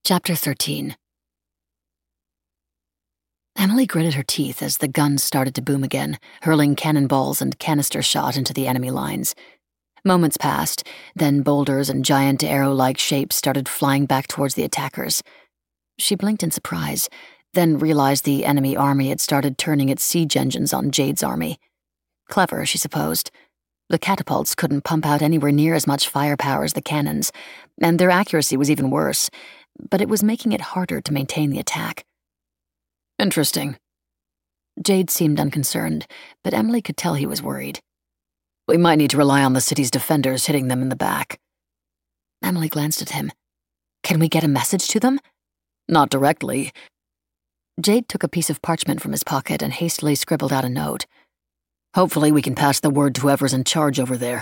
Chapter 13. Emily gritted her teeth as the guns started to boom again, hurling cannonballs and canister shot into the enemy lines. Moments passed, then boulders and giant arrow-like shapes started flying back towards the attackers. She blinked in surprise, then realized the enemy army had started turning its siege engines on Jade's army. Clever, she supposed. The catapults couldn't pump out anywhere near as much firepower as the cannons, and their accuracy was even worse, but it was making it harder to maintain the attack. Interesting. Jade seemed unconcerned, but Emily could tell he was worried. We might need to rely on the city's defenders hitting them in the back. Emily glanced at him. Can we get a message to them? Not directly. Jade took a piece of parchment from his pocket and hastily scribbled out a note. Hopefully we can pass the word to whoever's in charge over there.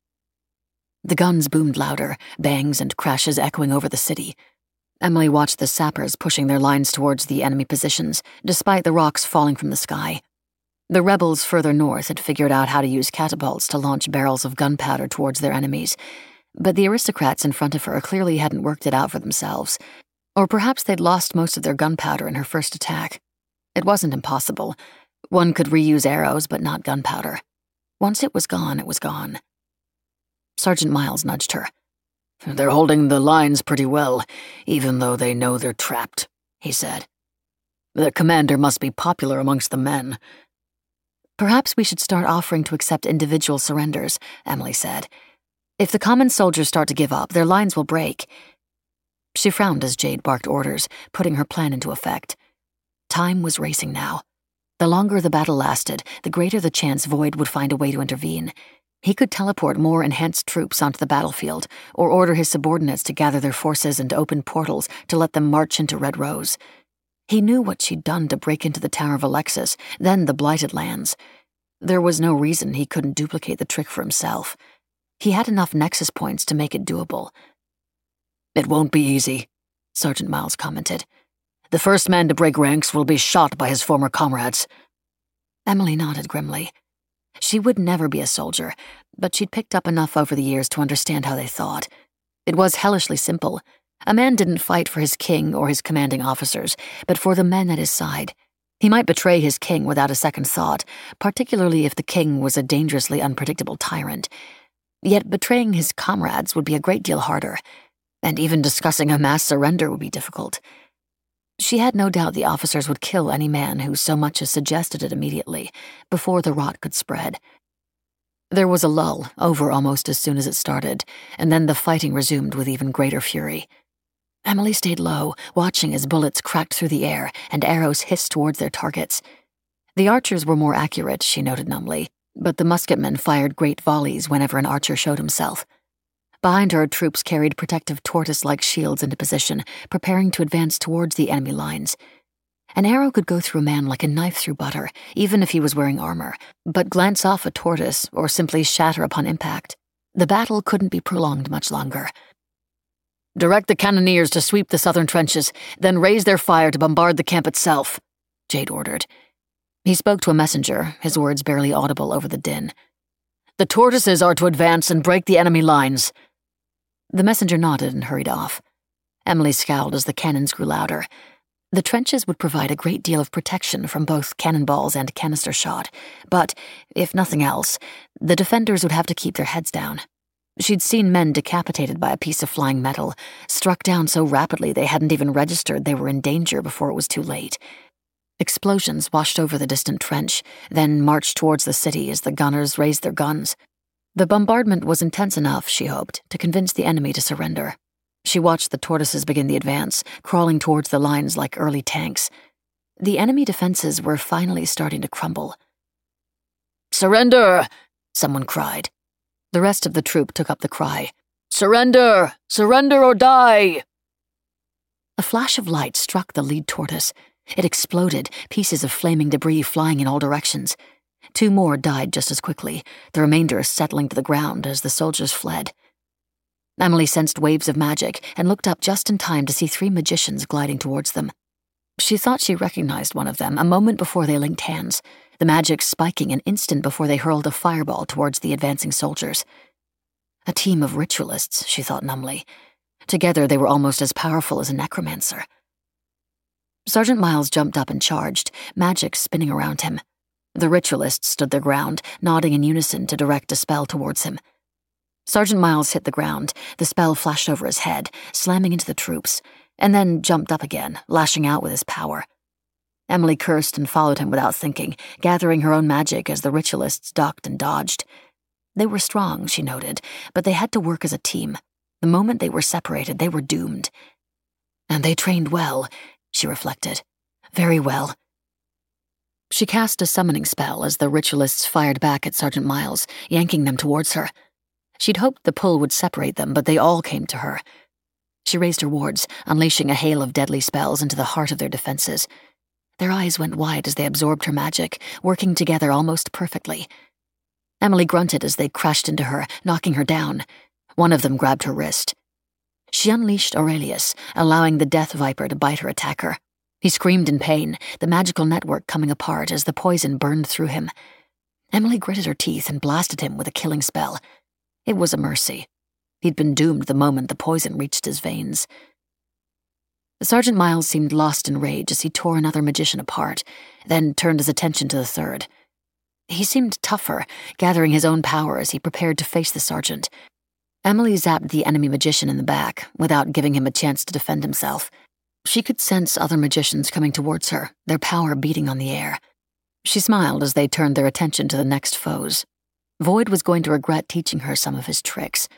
The guns boomed louder, bangs and crashes echoing over the city. Emily watched the sappers pushing their lines towards the enemy positions, despite the rocks falling from the sky. The rebels further north had figured out how to use catapults to launch barrels of gunpowder towards their enemies, but the aristocrats in front of her clearly hadn't worked it out for themselves. Or perhaps they'd lost most of their gunpowder in her first attack. It wasn't impossible. One could reuse arrows, but not gunpowder. Once it was gone, it was gone. Sergeant Miles nudged her. They're holding the lines pretty well, even though they know they're trapped, he said. The commander must be popular amongst the men. Perhaps we should start offering to accept individual surrenders, Emily said. If the common soldiers start to give up, their lines will break. She frowned as Jade barked orders, putting her plan into effect. Time was racing now. The longer the battle lasted, the greater the chance Void would find a way to intervene. He could teleport more enhanced troops onto the battlefield, or order his subordinates to gather their forces and open portals to let them march into Red Rose. He knew what she'd done to break into the Tower of Alexis, then the Blighted Lands. There was no reason he couldn't duplicate the trick for himself. He had enough nexus points to make it doable. It won't be easy, Sergeant Miles commented. The first man to break ranks will be shot by his former comrades. Emily nodded grimly. She would never be a soldier, but she'd picked up enough over the years to understand how they thought. It was hellishly simple. A man didn't fight for his king or his commanding officers, but for the men at his side. He might betray his king without a second thought, particularly if the king was a dangerously unpredictable tyrant. Yet betraying his comrades would be a great deal harder, and even discussing a mass surrender would be difficult. She had no doubt the officers would kill any man who so much as suggested it immediately, before the rot could spread. There was a lull, over almost as soon as it started, and then the fighting resumed with even greater fury. Emily stayed low, watching as bullets cracked through the air and arrows hissed towards their targets. The archers were more accurate, she noted numbly, but the musketmen fired great volleys whenever an archer showed himself. Behind her, troops carried protective tortoise-like shields into position, preparing to advance towards the enemy lines. An arrow could go through a man like a knife through butter, even if he was wearing armor, but glance off a tortoise or simply shatter upon impact. The battle couldn't be prolonged much longer. Direct the cannoneers to sweep the southern trenches, then raise their fire to bombard the camp itself, Jade ordered. He spoke to a messenger, his words barely audible over the din. The tortoises are to advance and break the enemy lines. The messenger nodded and hurried off. Emily scowled as the cannons grew louder. The trenches would provide a great deal of protection from both cannonballs and canister shot, but, if nothing else, the defenders would have to keep their heads down. She'd seen men decapitated by a piece of flying metal, struck down so rapidly they hadn't even registered they were in danger before it was too late. Explosions washed over the distant trench, then marched towards the city as the gunners raised their guns. The bombardment was intense enough, she hoped, to convince the enemy to surrender. She watched the tortoises begin the advance, crawling towards the lines like early tanks. The enemy defenses were finally starting to crumble. "Surrender!" someone cried. The rest of the troop took up the cry. "Surrender! Surrender or die!" A flash of light struck the lead tortoise. It exploded, pieces of flaming debris flying in all directions. 2 more died just as quickly, the remainder settling to the ground as the soldiers fled. Emily sensed waves of magic and looked up just in time to see 3 magicians gliding towards them. She thought she recognized one of them a moment before they linked hands, the magic spiking an instant before they hurled a fireball towards the advancing soldiers. A team of ritualists, she thought numbly. Together, they were almost as powerful as a necromancer. Sergeant Miles jumped up and charged, magic spinning around him. The ritualists stood their ground, nodding in unison to direct a spell towards him. Sergeant Miles hit the ground, the spell flashed over his head, slamming into the troops, and then jumped up again, lashing out with his power. Emily cursed and followed him without thinking, gathering her own magic as the ritualists ducked and dodged. They were strong, she noted, but they had to work as a team. The moment they were separated, they were doomed. And they trained well, she reflected. Very well. She cast a summoning spell as the ritualists fired back at Sergeant Miles, yanking them towards her. She'd hoped the pull would separate them, but they all came to her. She raised her wards, unleashing a hail of deadly spells into the heart of their defenses. Their eyes went wide as they absorbed her magic, working together almost perfectly. Emily grunted as they crashed into her, knocking her down. One of them grabbed her wrist. She unleashed Aurelius, allowing the death viper to bite her attacker. He screamed in pain, the magical network coming apart as the poison burned through him. Emily gritted her teeth and blasted him with a killing spell. It was a mercy. He'd been doomed the moment the poison reached his veins. Sergeant Miles seemed lost in rage as he tore another magician apart, then turned his attention to the third. He seemed tougher, gathering his own power as he prepared to face the sergeant. Emily zapped the enemy magician in the back, without giving him a chance to defend himself. She could sense other magicians coming towards her, their power beating on the air. She smiled as they turned their attention to the next foes. Void was going to regret teaching her some of his tricks.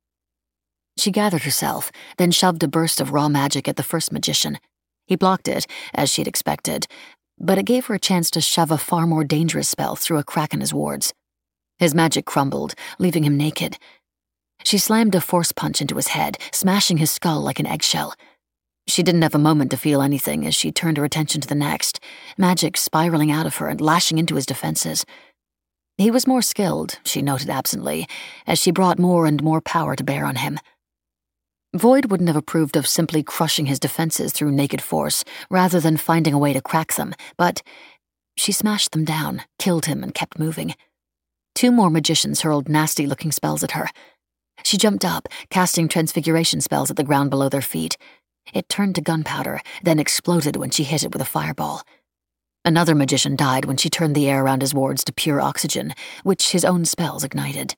She gathered herself, then shoved a burst of raw magic at the first magician. He blocked it, as she'd expected, but it gave her a chance to shove a far more dangerous spell through a crack in his wards. His magic crumbled, leaving him naked. She slammed a force punch into his head, smashing his skull like an eggshell. She didn't have a moment to feel anything as she turned her attention to the next, magic spiraling out of her and lashing into his defenses. He was more skilled, she noted absently, as she brought more and more power to bear on him. Void wouldn't have approved of simply crushing his defenses through naked force, rather than finding a way to crack them, but she smashed them down, killed him, and kept moving. 2 more magicians hurled nasty-looking spells at her. She jumped up, casting transfiguration spells at the ground below their feet. It turned to gunpowder, then exploded when she hit it with a fireball. Another magician died when she turned the air around his wards to pure oxygen, which his own spells ignited.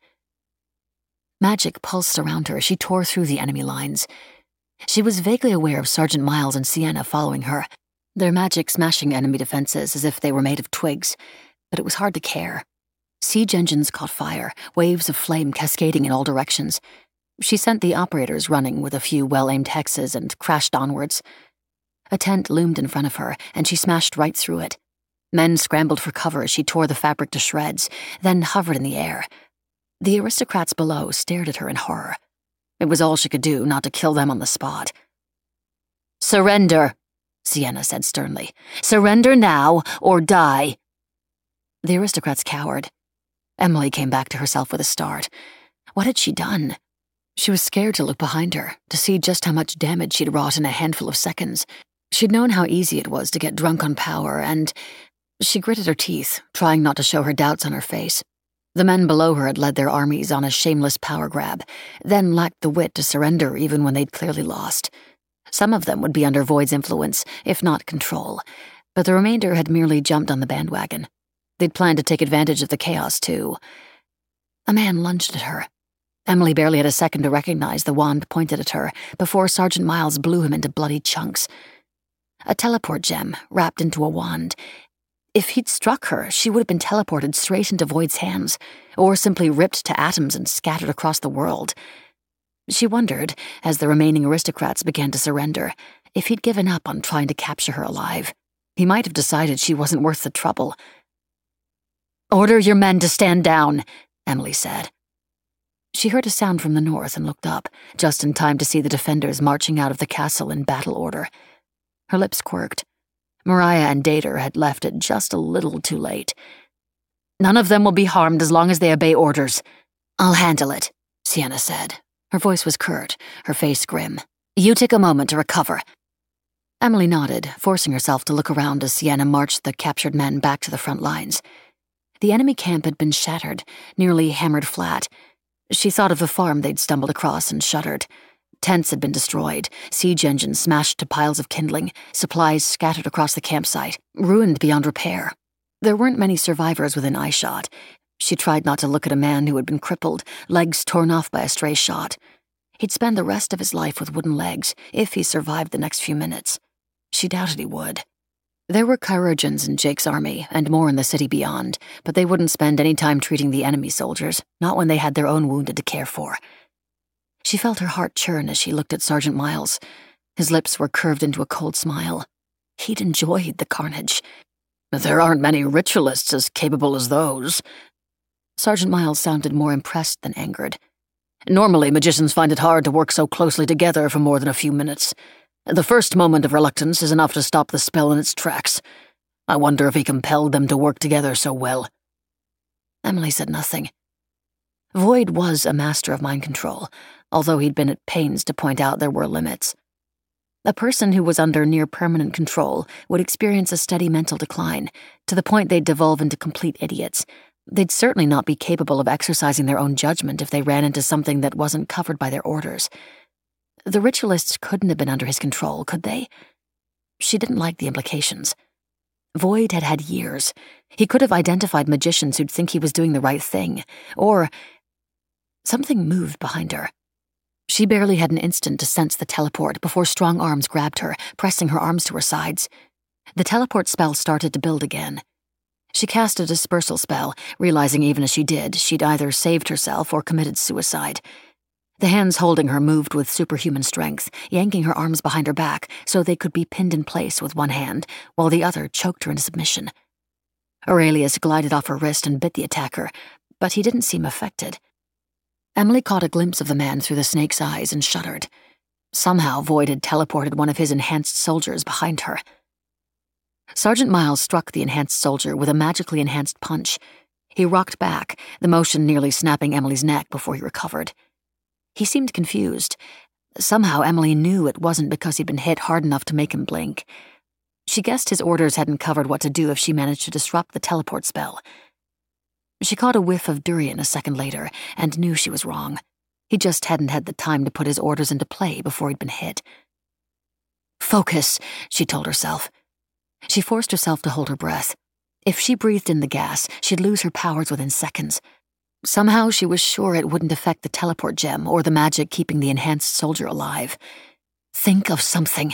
Magic pulsed around her as she tore through the enemy lines. She was vaguely aware of Sergeant Miles and Sienna following her, their magic smashing enemy defenses as if they were made of twigs, but it was hard to care. Siege engines caught fire, waves of flame cascading in all directions. She sent the operators running with a few well-aimed hexes and crashed onwards. A tent loomed in front of her, and she smashed right through it. Men scrambled for cover as she tore the fabric to shreds, then hovered in the air. The aristocrats below stared at her in horror. It was all she could do not to kill them on the spot. "Surrender," Sienna said sternly. "Surrender now, or die." The aristocrats cowered. Emily came back to herself with a start. What had she done? She was scared to look behind her, to see just how much damage she'd wrought in a handful of seconds. She'd known how easy it was to get drunk on power, and she gritted her teeth, trying not to show her doubts on her face. The men below her had led their armies on a shameless power grab, then lacked the wit to surrender even when they'd clearly lost. Some of them would be under Void's influence, if not control, but the remainder had merely jumped on the bandwagon. They'd planned to take advantage of the chaos, too. A man lunged at her. Emily barely had a second to recognize the wand pointed at her before Sergeant Miles blew him into bloody chunks. A teleport gem wrapped into a wand. If he'd struck her, she would have been teleported straight into Void's hands, or simply ripped to atoms and scattered across the world. She wondered, as the remaining aristocrats began to surrender, if he'd given up on trying to capture her alive. He might have decided she wasn't worth the trouble. "Order your men to stand down," Emily said. She heard a sound from the north and looked up, just in time to see the defenders marching out of the castle in battle order. Her lips quirked. Mariah and Dater had left it just a little too late. "None of them will be harmed as long as they obey orders." "I'll handle it," Sienna said. Her voice was curt, her face grim. "You take a moment to recover." Emily nodded, forcing herself to look around as Sienna marched the captured men back to the front lines. The enemy camp had been shattered, nearly hammered flat. She thought of the farm they'd stumbled across and shuddered. Tents had been destroyed, siege engines smashed to piles of kindling, supplies scattered across the campsite, ruined beyond repair. There weren't many survivors within eyeshot. She tried not to look at a man who had been crippled, legs torn off by a stray shot. He'd spend the rest of his life with wooden legs, if he survived the next few minutes. She doubted he would. There were chirurgeons in Jake's army, and more in the city beyond, but they wouldn't spend any time treating the enemy soldiers, not when they had their own wounded to care for. She felt her heart churn as she looked at Sergeant Miles. His lips were curved into a cold smile. He'd enjoyed the carnage. There aren't many ritualists as capable as those. Sergeant Miles sounded more impressed than angered. Normally, magicians find it hard to work so closely together for more than a few minutes. The first moment of reluctance is enough to stop the spell in its tracks. I wonder if he compelled them to work together so well. Emily said nothing. Void was a master of mind control, although he'd been at pains to point out there were limits. A person who was under near-permanent control would experience a steady mental decline, to the point they'd devolve into complete idiots. They'd certainly not be capable of exercising their own judgment if they ran into something that wasn't covered by their orders. The ritualists couldn't have been under his control, could they? She didn't like the implications. Void had had years. He could have identified magicians who'd think he was doing the right thing, or... Something moved behind her. She barely had an instant to sense the teleport before strong arms grabbed her, pressing her arms to her sides. The teleport spell started to build again. She cast a dispersal spell, realizing even as she did, she'd either saved herself or committed suicide. The hands holding her moved with superhuman strength, yanking her arms behind her back so they could be pinned in place with one hand, while the other choked her into submission. Aurelius glided off her wrist and bit the attacker, but he didn't seem affected. Emily caught a glimpse of the man through the snake's eyes and shuddered. Somehow Void had teleported one of his enhanced soldiers behind her. Sergeant Miles struck the enhanced soldier with a magically enhanced punch. He rocked back, the motion nearly snapping Emily's neck before he recovered. He seemed confused. Somehow Emily knew it wasn't because he'd been hit hard enough to make him blink. She guessed his orders hadn't covered what to do if she managed to disrupt the teleport spell. She caught a whiff of durian a second later and knew she was wrong. He just hadn't had the time to put his orders into play before he'd been hit. Focus, she told herself. She forced herself to hold her breath. If she breathed in the gas, she'd lose her powers within seconds. Somehow she was sure it wouldn't affect the teleport gem or the magic keeping the enhanced soldier alive. Think of something.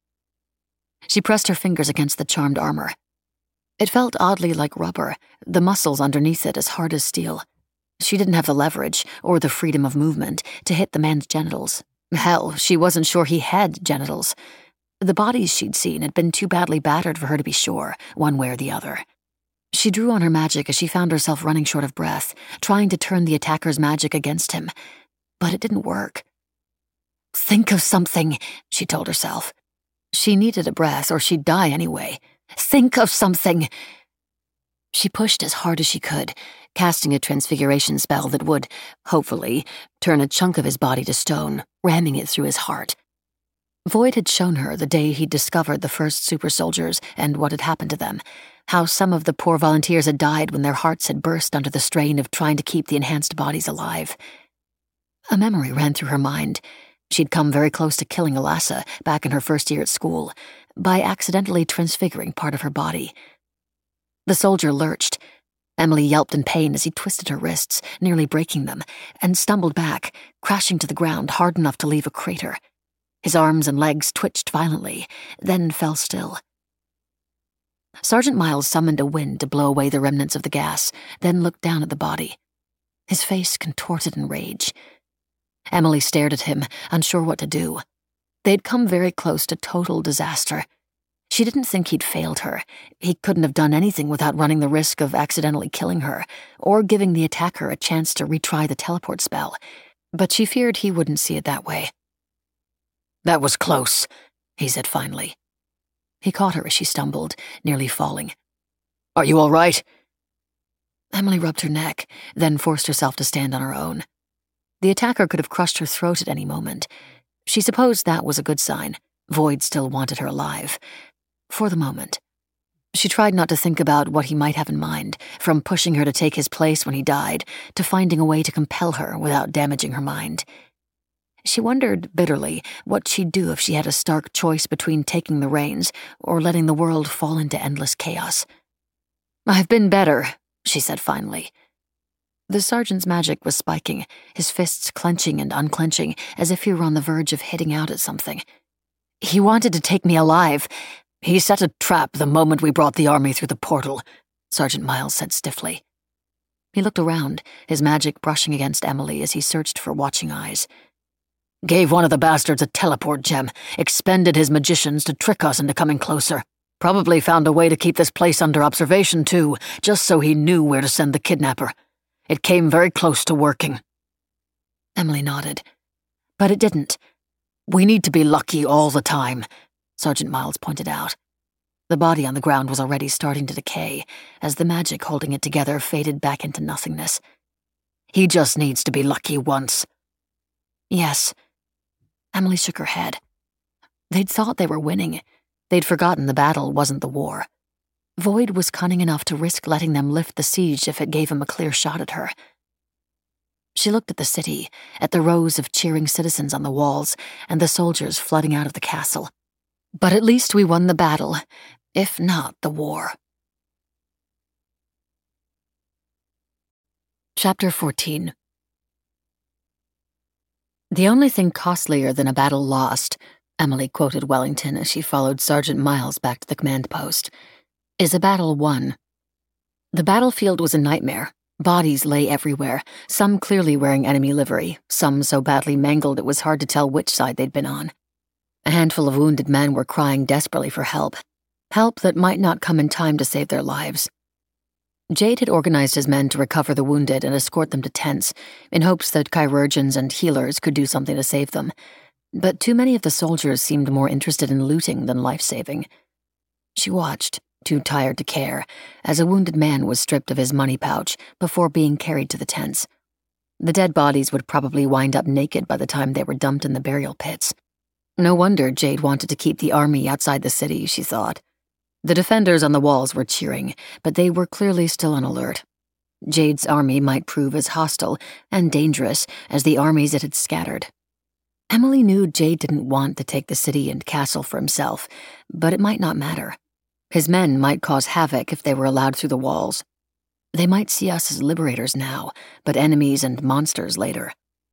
She pressed her fingers against the charmed armor. It felt oddly like rubber, the muscles underneath it as hard as steel. She didn't have the leverage or the freedom of movement to hit the man's genitals. Hell, she wasn't sure he had genitals. The bodies she'd seen had been too badly battered for her to be sure, one way or the other. She drew on her magic as she found herself running short of breath, trying to turn the attacker's magic against him. But it didn't work. Think of something, she told herself. She needed a breath or she'd die anyway. Think of something. She pushed as hard as she could, casting a transfiguration spell that would, hopefully, turn a chunk of his body to stone, ramming it through his heart. Void had shown her the day he'd discovered the first super soldiers and what had happened to them, how some of the poor volunteers had died when their hearts had burst under the strain of trying to keep the enhanced bodies alive. A memory ran through her mind. She'd come very close to killing Alassa back in her first year at school, by accidentally transfiguring part of her body. The soldier lurched. Emily yelped in pain as he twisted her wrists, nearly breaking them, and stumbled back, crashing to the ground hard enough to leave a crater. His arms and legs twitched violently, then fell still. Sergeant Miles summoned a wind to blow away the remnants of the gas, then looked down at the body. His face contorted in rage. Emily stared at him, unsure what to do. They'd come very close to total disaster. She didn't think he'd failed her. He couldn't have done anything without running the risk of accidentally killing her, or giving the attacker a chance to retry the teleport spell. But she feared he wouldn't see it that way. That was close, he said finally. He caught her as she stumbled, nearly falling. Are you all right? Emily rubbed her neck, then forced herself to stand on her own. The attacker could have crushed her throat at any moment. She supposed that was a good sign. Void still wanted her alive. For the moment. She tried not to think about what he might have in mind, from pushing her to take his place when he died, to finding a way to compel her without damaging her mind. She wondered bitterly what she'd do if she had a stark choice between taking the reins or letting the world fall into endless chaos. "I've been better," she said finally. The sergeant's magic was spiking, his fists clenching and unclenching as if he were on the verge of hitting out at something. "He wanted to take me alive. He set a trap the moment we brought the army through the portal," Sergeant Miles said stiffly. He looked around, his magic brushing against Emily as he searched for watching eyes. "Gave one of the bastards a teleport gem, expended his magicians to trick us into coming closer. Probably found a way to keep this place under observation, too, just so he knew where to send the kidnapper. It came very close to working." Emily nodded. "But it didn't. We need to be lucky all the time," Sergeant Miles pointed out. The body on the ground was already starting to decay, as the magic holding it together faded back into nothingness. "He just needs to be lucky once." "Yes." Emily shook her head. They'd thought they were winning. They'd forgotten the battle wasn't the war. Void was cunning enough to risk letting them lift the siege if it gave him a clear shot at her. She looked at the city, at the rows of cheering citizens on the walls, and the soldiers flooding out of the castle. "But at least we won the battle, if not the war." Chapter 14. "The only thing costlier than a battle lost," Emily quoted Wellington as she followed Sergeant Miles back to the command post, "is a battle won." The battlefield was a nightmare. Bodies lay everywhere, some clearly wearing enemy livery, some so badly mangled it was hard to tell which side they'd been on. A handful of wounded men were crying desperately for help that might not come in time to save their lives. Jade had organized his men to recover the wounded and escort them to tents, in hopes that chirurgeons and healers could do something to save them. But too many of the soldiers seemed more interested in looting than life-saving. She watched, too tired to care, as a wounded man was stripped of his money pouch before being carried to the tents. The dead bodies would probably wind up naked by the time they were dumped in the burial pits. No wonder Jade wanted to keep the army outside the city, she thought. The defenders on the walls were cheering, but they were clearly still on alert. Jade's army might prove as hostile and dangerous as the armies it had scattered. Emily knew Jade didn't want to take the city and castle for himself, but it might not matter. His men might cause havoc if they were allowed through the walls. They might see us as liberators now, but enemies and monsters later.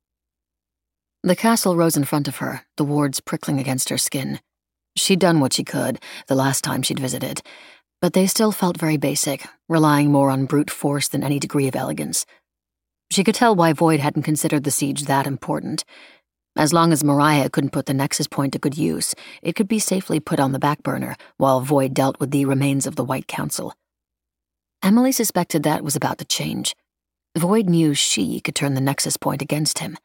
The castle rose in front of her, the wards prickling against her skin. She'd done what she could the last time she'd visited, but they still felt very basic, relying more on brute force than any degree of elegance. She could tell why Void hadn't considered the siege that important. As long as Mariah couldn't put the Nexus Point to good use, it could be safely put on the back burner while Void dealt with the remains of the White Council. Emily suspected that was about to change. Void knew she could turn the Nexus Point against him.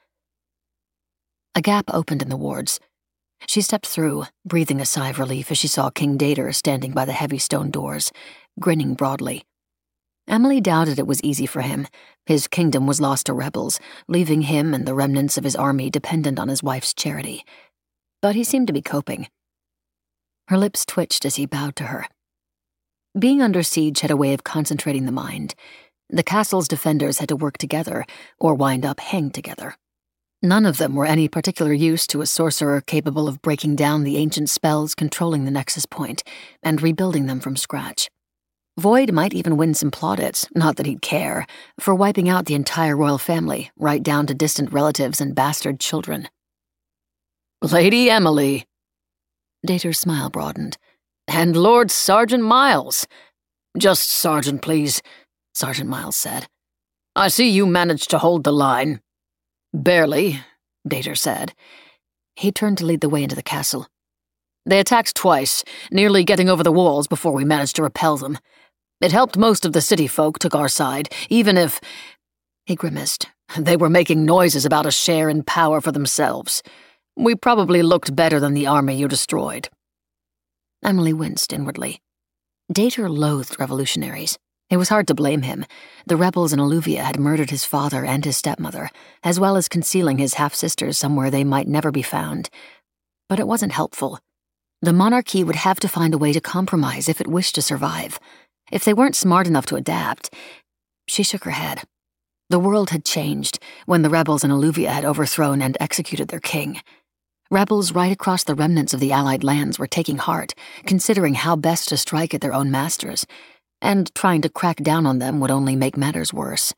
A gap opened in the wards. She stepped through, breathing a sigh of relief as she saw King Dater standing by the heavy stone doors, grinning broadly. Emily doubted it was easy for him. His kingdom was lost to rebels, leaving him and the remnants of his army dependent on his wife's charity. But he seemed to be coping. Her lips twitched as he bowed to her. Being under siege had a way of concentrating the mind. The castle's defenders had to work together, or wind up hanged together. None of them were any particular use to a sorcerer capable of breaking down the ancient spells controlling the Nexus Point and rebuilding them from scratch. Void might even win some plaudits, not that he'd care, for wiping out the entire royal family, right down to distant relatives and bastard children. "Lady Emily." Dater's smile broadened. "And Lord Sergeant Miles." "Just Sergeant, please," Sergeant Miles said. "I see you managed to hold the line." "Barely," Dater said. He turned to lead the way into the castle. "They attacked twice, nearly getting over the walls before we managed to repel them. It helped most of the city folk took our side, even if—" He grimaced. "They were making noises about a share in power for themselves. We probably looked better than the army you destroyed." Emily winced inwardly. Dater loathed revolutionaries. It was hard to blame him. The rebels in Alluvia had murdered his father and his stepmother, as well as concealing his half-sisters somewhere they might never be found. But it wasn't helpful. The monarchy would have to find a way to compromise if it wished to survive. If they weren't smart enough to adapt— She shook her head. The world had changed when the rebels in Alluvia had overthrown and executed their king. Rebels right across the remnants of the Allied lands were taking heart, considering how best to strike at their own masters, and trying to crack down on them would only make matters worse.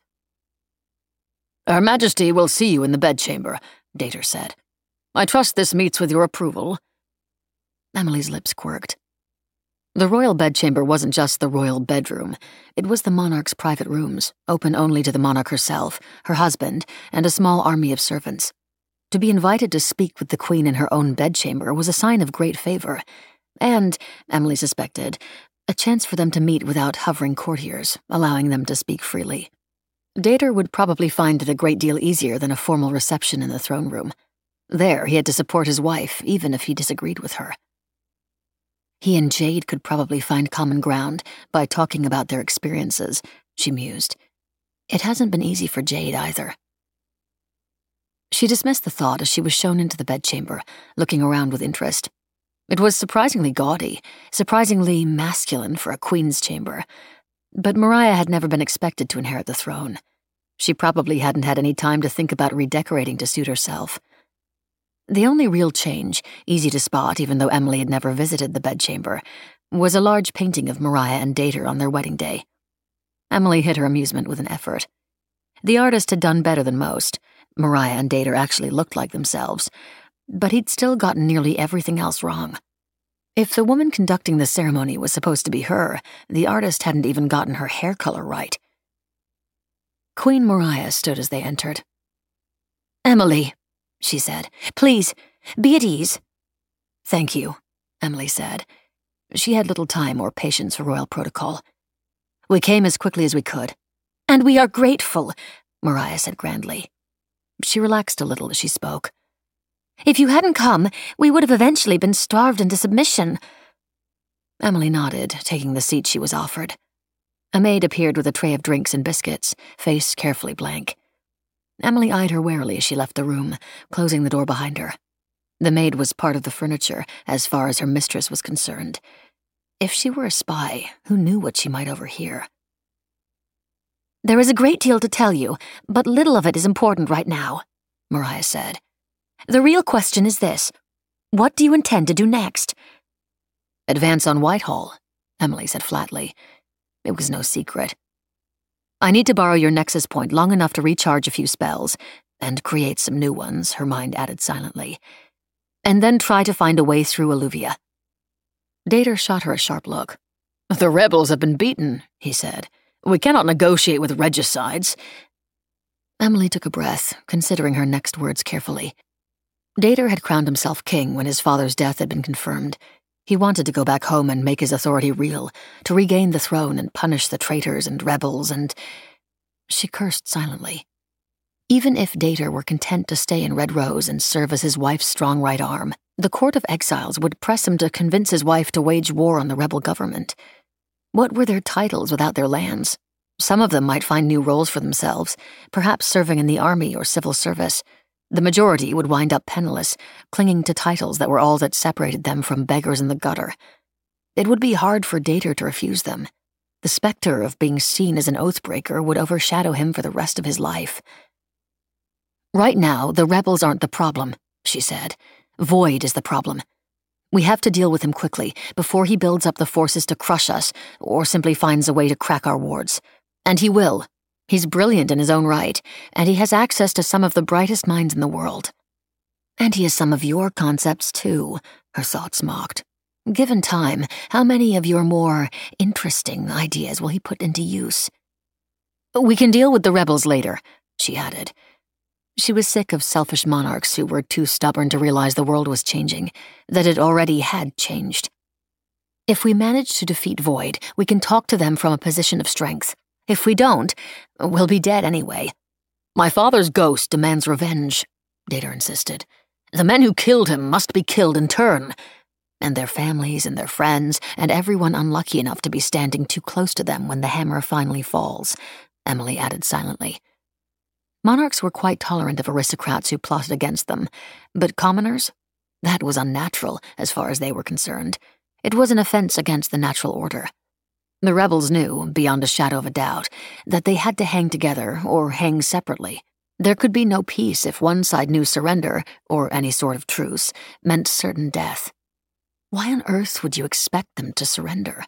"Her Majesty will see you in the bedchamber," Dater said. "I trust this meets with your approval." Emily's lips quirked. The royal bedchamber wasn't just the royal bedroom. It was the monarch's private rooms, open only to the monarch herself, her husband, and a small army of servants. To be invited to speak with the queen in her own bedchamber was a sign of great favor, and, Emily suspected, a chance for them to meet without hovering courtiers, allowing them to speak freely. Dater would probably find it a great deal easier than a formal reception in the throne room. There, he had to support his wife, even if he disagreed with her. He and Jade could probably find common ground by talking about their experiences, she mused. It hasn't been easy for Jade either. She dismissed the thought as she was shown into the bedchamber, looking around with interest. It was surprisingly gaudy, surprisingly masculine for a queen's chamber. But Mariah had never been expected to inherit the throne. She probably hadn't had any time to think about redecorating to suit herself. The only real change, easy to spot even though Emily had never visited the bedchamber, was a large painting of Mariah and Dater on their wedding day. Emily hid her amusement with an effort. The artist had done better than most. Mariah and Dater actually looked like themselves, but he'd still gotten nearly everything else wrong. If the woman conducting the ceremony was supposed to be her, the artist hadn't even gotten her hair color right. Queen Mariah stood as they entered. "Emily," she said, "please, be at ease." "Thank you," Emily said. She had little time or patience for royal protocol. "We came as quickly as we could." "And we are grateful," Mariah said grandly. She relaxed a little as she spoke. "If you hadn't come, we would have eventually been starved into submission." Emily nodded, taking the seat she was offered. A maid appeared with a tray of drinks and biscuits, face carefully blank. Emily eyed her warily as she left the room, closing the door behind her. The maid was part of the furniture, as far as her mistress was concerned. If she were a spy, who knew what she might overhear? "There is a great deal to tell you, but little of it is important right now," Mariah said. "The real question is this. What do you intend to do next?" "Advance on Whitehall," Emily said flatly. It was no secret. "I need to borrow your nexus point long enough to recharge a few spells, and create some new ones," her mind added silently. "And then try to find a way through Alluvia." Dater shot her a sharp look. "The rebels have been beaten," he said. "We cannot negotiate with regicides." Emily took a breath, considering her next words carefully. Dater had crowned himself king when his father's death had been confirmed. He wanted to go back home and make his authority real, to regain the throne and punish the traitors and rebels and... She cursed silently. Even if Dater were content to stay in Red Rose and serve as his wife's strong right arm, the Court of Exiles would press him to convince his wife to wage war on the rebel government. What were their titles without their lands? Some of them might find new roles for themselves, perhaps serving in the army or civil service. The majority would wind up penniless, clinging to titles that were all that separated them from beggars in the gutter. It would be hard for Dater to refuse them. The specter of being seen as an oathbreaker would overshadow him for the rest of his life. "Right now, the rebels aren't the problem," she said. "Void is the problem. We have to deal with him quickly, before he builds up the forces to crush us, or simply finds a way to crack our wards. And he will. He's brilliant in his own right, and he has access to some of the brightest minds in the world. And he has some of your concepts, too," her thoughts mocked. "Given time, how many of your more interesting ideas will he put into use?" "We can deal with the rebels later," she added. She was sick of selfish monarchs who were too stubborn to realize the world was changing, that it already had changed. "If we manage to defeat Void, we can talk to them from a position of strength. If we don't, we'll be dead anyway." "My father's ghost demands revenge," Dater insisted. "The men who killed him must be killed in turn. And their families and their friends, and everyone unlucky enough to be standing too close to them when the hammer finally falls," Emily added silently. Monarchs were quite tolerant of aristocrats who plotted against them, but commoners? That was unnatural, as far as they were concerned. It was an offense against the natural order. The rebels knew, beyond a shadow of a doubt, that they had to hang together or hang separately. There could be no peace if one side knew surrender, or any sort of truce, meant certain death. Why on earth would you expect them to surrender?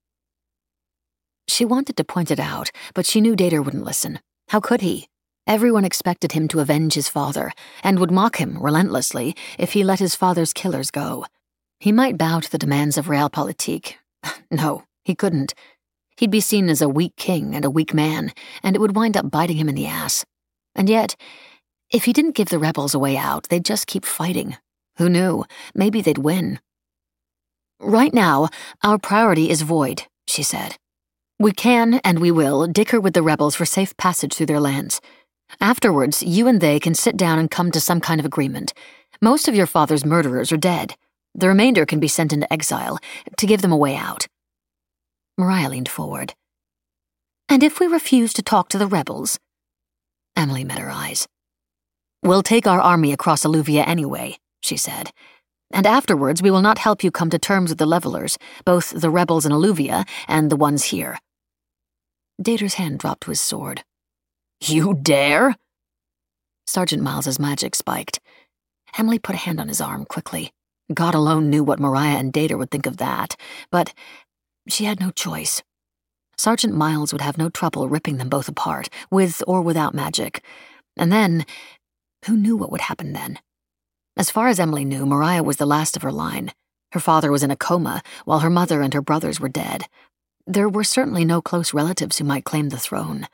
She wanted to point it out, but she knew Dater wouldn't listen. How could he? Everyone expected him to avenge his father, and would mock him relentlessly if he let his father's killers go. He might bow to the demands of realpolitik. No, he couldn't. He'd be seen as a weak king and a weak man, and it would wind up biting him in the ass. And yet, if he didn't give the rebels a way out, they'd just keep fighting. Who knew? Maybe they'd win. Right now, our priority is Void, she said. We can, and we will, dicker with the rebels for safe passage through their lands. Afterwards, you and they can sit down and come to some kind of agreement. Most of your father's murderers are dead. The remainder can be sent into exile, to give them a way out. Mariah leaned forward. And if we refuse to talk to the rebels? Emily met her eyes. We'll take our army across Alluvia anyway, she said. And afterwards we will not help you come to terms with the levelers, both the rebels in Alluvia and the ones here. Dater's hand dropped to his sword. You dare? Sergeant Miles's magic spiked. Emily put a hand on his arm quickly. God alone knew what Mariah and Dater would think of that, but she had no choice. Sergeant Miles would have no trouble ripping them both apart, with or without magic. And then, who knew what would happen then? As far as Emily knew, Mariah was the last of her line. Her father was in a coma, while her mother and her brothers were dead. There were certainly no close relatives who might claim the throne.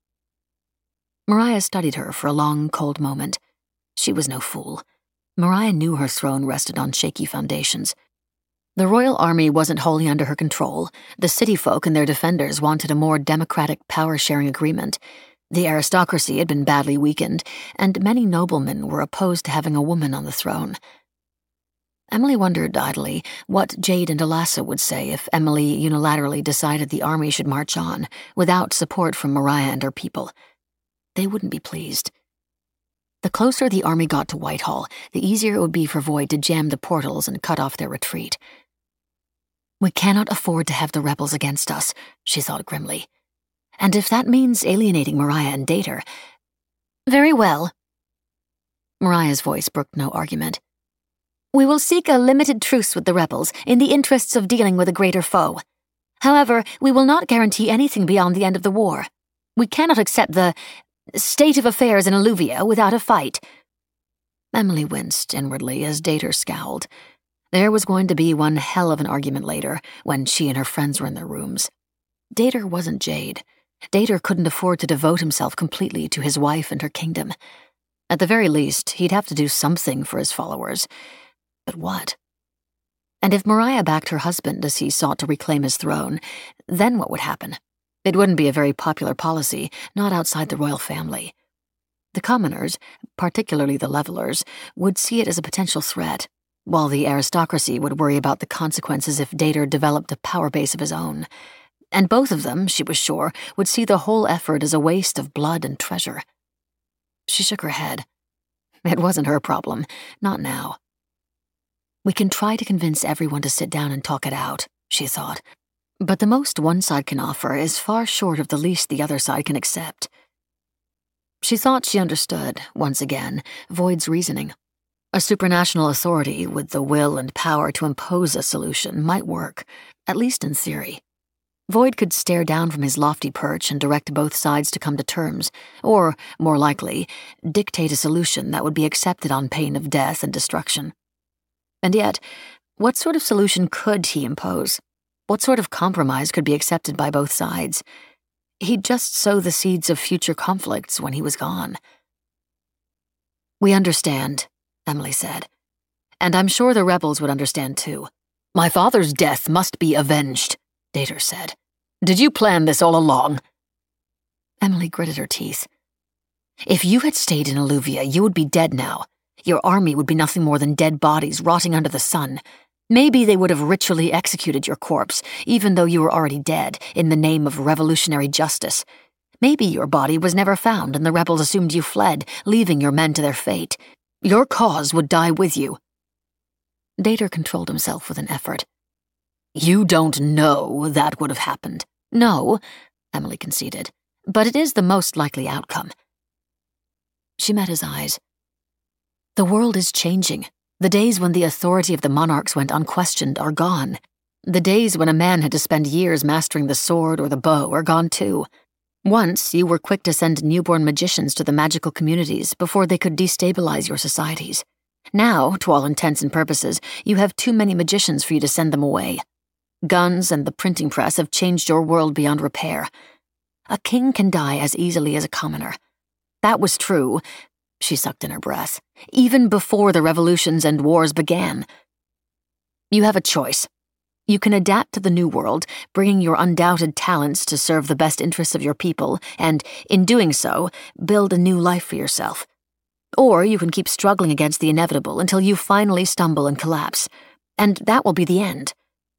Mariah studied her for a long, cold moment. She was no fool. Mariah knew her throne rested on shaky foundations. The royal army wasn't wholly under her control. The city folk and their defenders wanted a more democratic power-sharing agreement. The aristocracy had been badly weakened, and many noblemen were opposed to having a woman on the throne. Emily wondered idly what Jade and Alassa would say if Emily unilaterally decided the army should march on, without support from Mariah and her people. They wouldn't be pleased. The closer the army got to Whitehall, the easier it would be for Void to jam the portals and cut off their retreat. We cannot afford to have the rebels against us, she thought grimly. And if that means alienating Mariah and Dater... Very well. Mariah's voice brooked no argument. We will seek a limited truce with the rebels in the interests of dealing with a greater foe. However, we will not guarantee anything beyond the end of the war. We cannot accept the state of affairs in Alluvia without a fight. Emily winced inwardly as Dater scowled. There was going to be one hell of an argument later, when she and her friends were in their rooms. Dater wasn't Jade. Dater couldn't afford to devote himself completely to his wife and her kingdom. At the very least, he'd have to do something for his followers. But what? And if Mariah backed her husband as he sought to reclaim his throne, then what would happen? It wouldn't be a very popular policy, not outside the royal family. The commoners, particularly the levelers, would see it as a potential threat, while the aristocracy would worry about the consequences if Dater developed a power base of his own. And both of them, she was sure, would see the whole effort as a waste of blood and treasure. She shook her head. It wasn't her problem, not now. We can try to convince everyone to sit down and talk it out, she thought. But the most one side can offer is far short of the least the other side can accept. She thought she understood, once again, Void's reasoning. A supranational authority with the will and power to impose a solution might work, at least in theory. Void could stare down from his lofty perch and direct both sides to come to terms, or, more likely, dictate a solution that would be accepted on pain of death and destruction. And yet, what sort of solution could he impose? What sort of compromise could be accepted by both sides? He'd just sow the seeds of future conflicts when he was gone. We understand, Emily said. And I'm sure the rebels would understand too. My father's death must be avenged, Dater said. Did you plan this all along? Emily gritted her teeth. If you had stayed in Alluvia, you would be dead now. Your army would be nothing more than dead bodies rotting under the sun. Maybe they would have ritually executed your corpse, even though you were already dead, in the name of revolutionary justice. Maybe your body was never found and the rebels assumed you fled, leaving your men to their fate. Your cause would die with you. Dater controlled himself with an effort. You don't know that would have happened, No, Emily conceded, but it is the most likely outcome. She met his eyes. The world is changing. The days when the authority of the monarchs went unquestioned are gone. The days when a man had to spend years mastering the sword or the bow are gone too. Once, you were quick to send newborn magicians to the magical communities before they could destabilize your societies. Now, to all intents and purposes, you have too many magicians for you to send them away. Guns and the printing press have changed your world beyond repair. A king can die as easily as a commoner. That was true, she sucked in her breath, even before the revolutions and wars began. You have a choice. You can adapt to the new world, bringing your undoubted talents to serve the best interests of your people, and, in doing so, build a new life for yourself. Or you can keep struggling against the inevitable until you finally stumble and collapse. And that will be the end.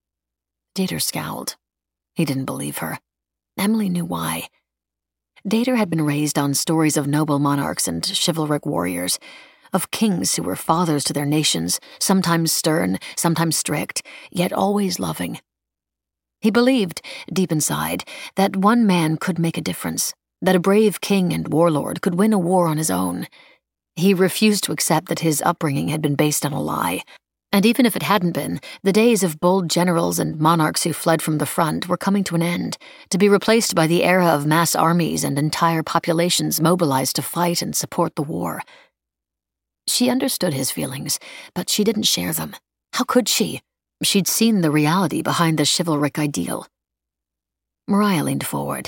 Dater scowled. He didn't believe her. Emily knew why. Dater had been raised on stories of noble monarchs and chivalric warriors, of kings who were fathers to their nations, sometimes stern, sometimes strict, yet always loving. He believed, deep inside, that one man could make a difference, that a brave king and warlord could win a war on his own. He refused to accept that his upbringing had been based on a lie. And even if it hadn't been, the days of bold generals and monarchs who fled from the front were coming to an end, to be replaced by the era of mass armies and entire populations mobilized to fight and support the war. She understood his feelings, but she didn't share them. How could she? She'd seen the reality behind the chivalric ideal. Mariah leaned forward.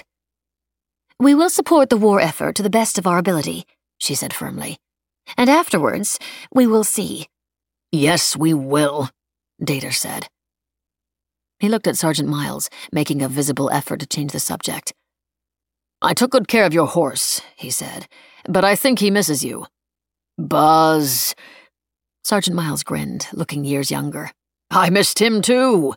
"We will support the war effort to the best of our ability," she said firmly. "And afterwards, we will see." "Yes, we will," Dater said. He looked at Sergeant Miles, making a visible effort to change the subject. "I took good care of your horse," he said, "but I think he misses you." "Buzz." Sergeant Miles grinned, looking years younger. "I missed him too."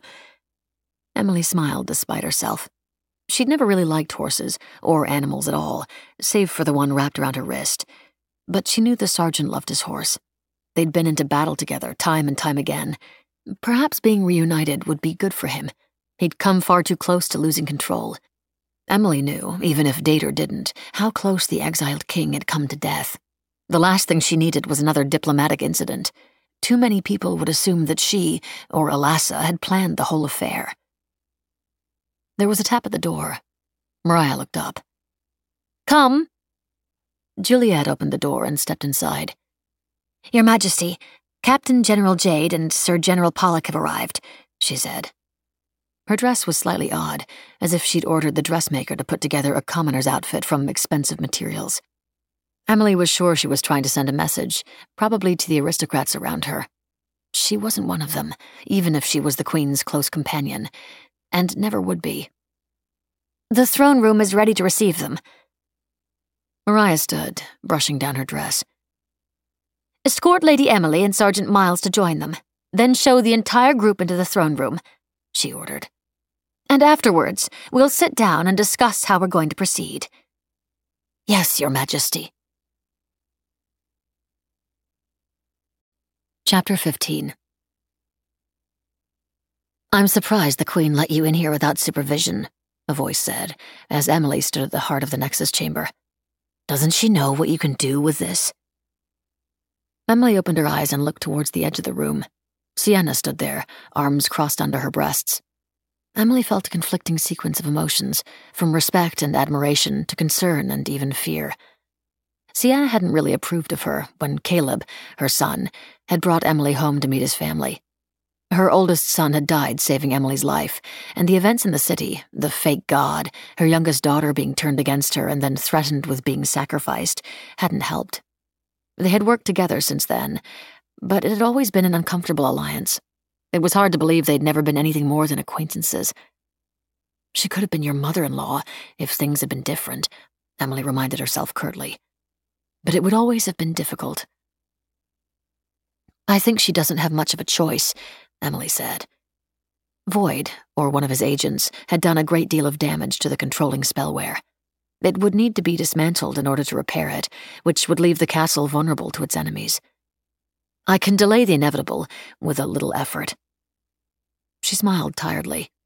Emily smiled despite herself. She'd never really liked horses, or animals at all, save for the one wrapped around her wrist. But she knew the sergeant loved his horse. They'd been into battle together time and time again. Perhaps being reunited would be good for him. He'd come far too close to losing control. Emily knew, even if Dater didn't, how close the exiled king had come to death. The last thing she needed was another diplomatic incident. Too many people would assume that she, or Alassa, had planned the whole affair. There was a tap at the door. Mariah looked up. "Come." Juliet opened the door and stepped inside. "Your Majesty, Captain General Jade and Sir General Pollock have arrived," she said. Her dress was slightly odd, as if she'd ordered the dressmaker to put together a commoner's outfit from expensive materials. Emily was sure she was trying to send a message, probably to the aristocrats around her. She wasn't one of them, even if she was the Queen's close companion, and never would be. "The throne room is ready to receive them." Mariah stood, brushing down her dress. "Escort Lady Emily and Sergeant Miles to join them, then show the entire group into the throne room," she ordered. "And afterwards, we'll sit down and discuss how we're going to proceed." "Yes, Your Majesty." Chapter 15. "I'm surprised the Queen let you in here without supervision," a voice said, as Emily stood at the heart of the Nexus chamber. "Doesn't she know what you can do with this?" Emily opened her eyes and looked towards the edge of the room. Sienna stood there, arms crossed under her breasts. Emily felt a conflicting sequence of emotions, from respect and admiration to concern and even fear. Sienna hadn't really approved of her when Caleb, her son, had brought Emily home to meet his family. Her oldest son had died saving Emily's life, and the events in the city, the fake god, her youngest daughter being turned against her and then threatened with being sacrificed, hadn't helped. They had worked together since then, but it had always been an uncomfortable alliance. It was hard to believe they'd never been anything more than acquaintances. "She could have been your mother-in-law if things had been different," Emily reminded herself curtly. "But it would always have been difficult." "I think she doesn't have much of a choice," Emily said. Void, or one of his agents, had done a great deal of damage to the controlling spellware. It would need to be dismantled in order to repair it, which would leave the castle vulnerable to its enemies. "I can delay the inevitable with a little effort." She smiled tiredly.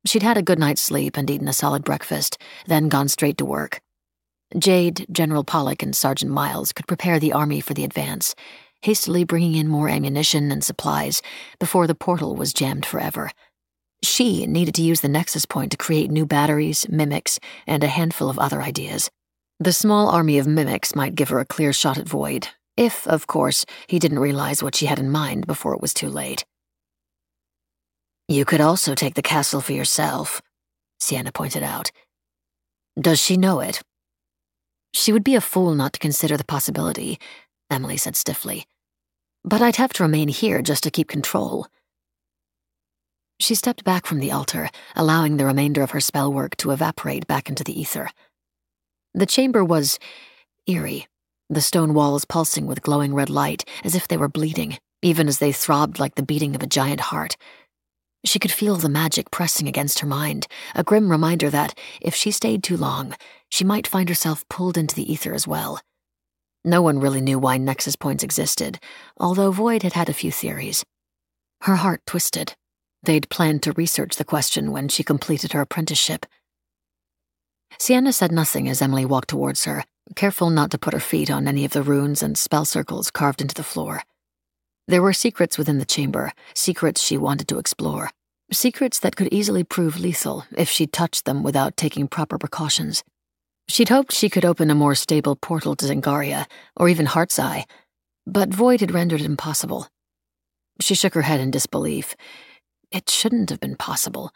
She'd had a good night's sleep and eaten a solid breakfast, then gone straight to work. Jade, General Pollock, and Sergeant Miles could prepare the army for the advance, hastily bringing in more ammunition and supplies before the portal was jammed forever. She needed to use the Nexus Point to create new batteries, mimics, and a handful of other ideas. The small army of mimics might give her a clear shot at Void, if, of course, he didn't realize what she had in mind before it was too late. "You could also take the castle for yourself," Sienna pointed out. "Does she know it?" "She would be a fool not to consider the possibility," Emily said stiffly. "But I'd have to remain here just to keep control." She stepped back from the altar, allowing the remainder of her spell work to evaporate back into the ether. The chamber was eerie, the stone walls pulsing with glowing red light as if they were bleeding, even as they throbbed like the beating of a giant heart. She could feel the magic pressing against her mind, a grim reminder that, if she stayed too long, she might find herself pulled into the ether as well. No one really knew why Nexus Points existed, although Void had had a few theories. Her heart twisted. They'd planned to research the question when she completed her apprenticeship. Sienna said nothing as Emily walked towards her, careful not to put her feet on any of the runes and spell circles carved into the floor. There were secrets within the chamber, secrets she wanted to explore, secrets that could easily prove lethal if she touched them without taking proper precautions. She'd hoped she could open a more stable portal to Zengaria, or even Heartseye, but Void had rendered it impossible. She shook her head in disbelief. It shouldn't have been possible.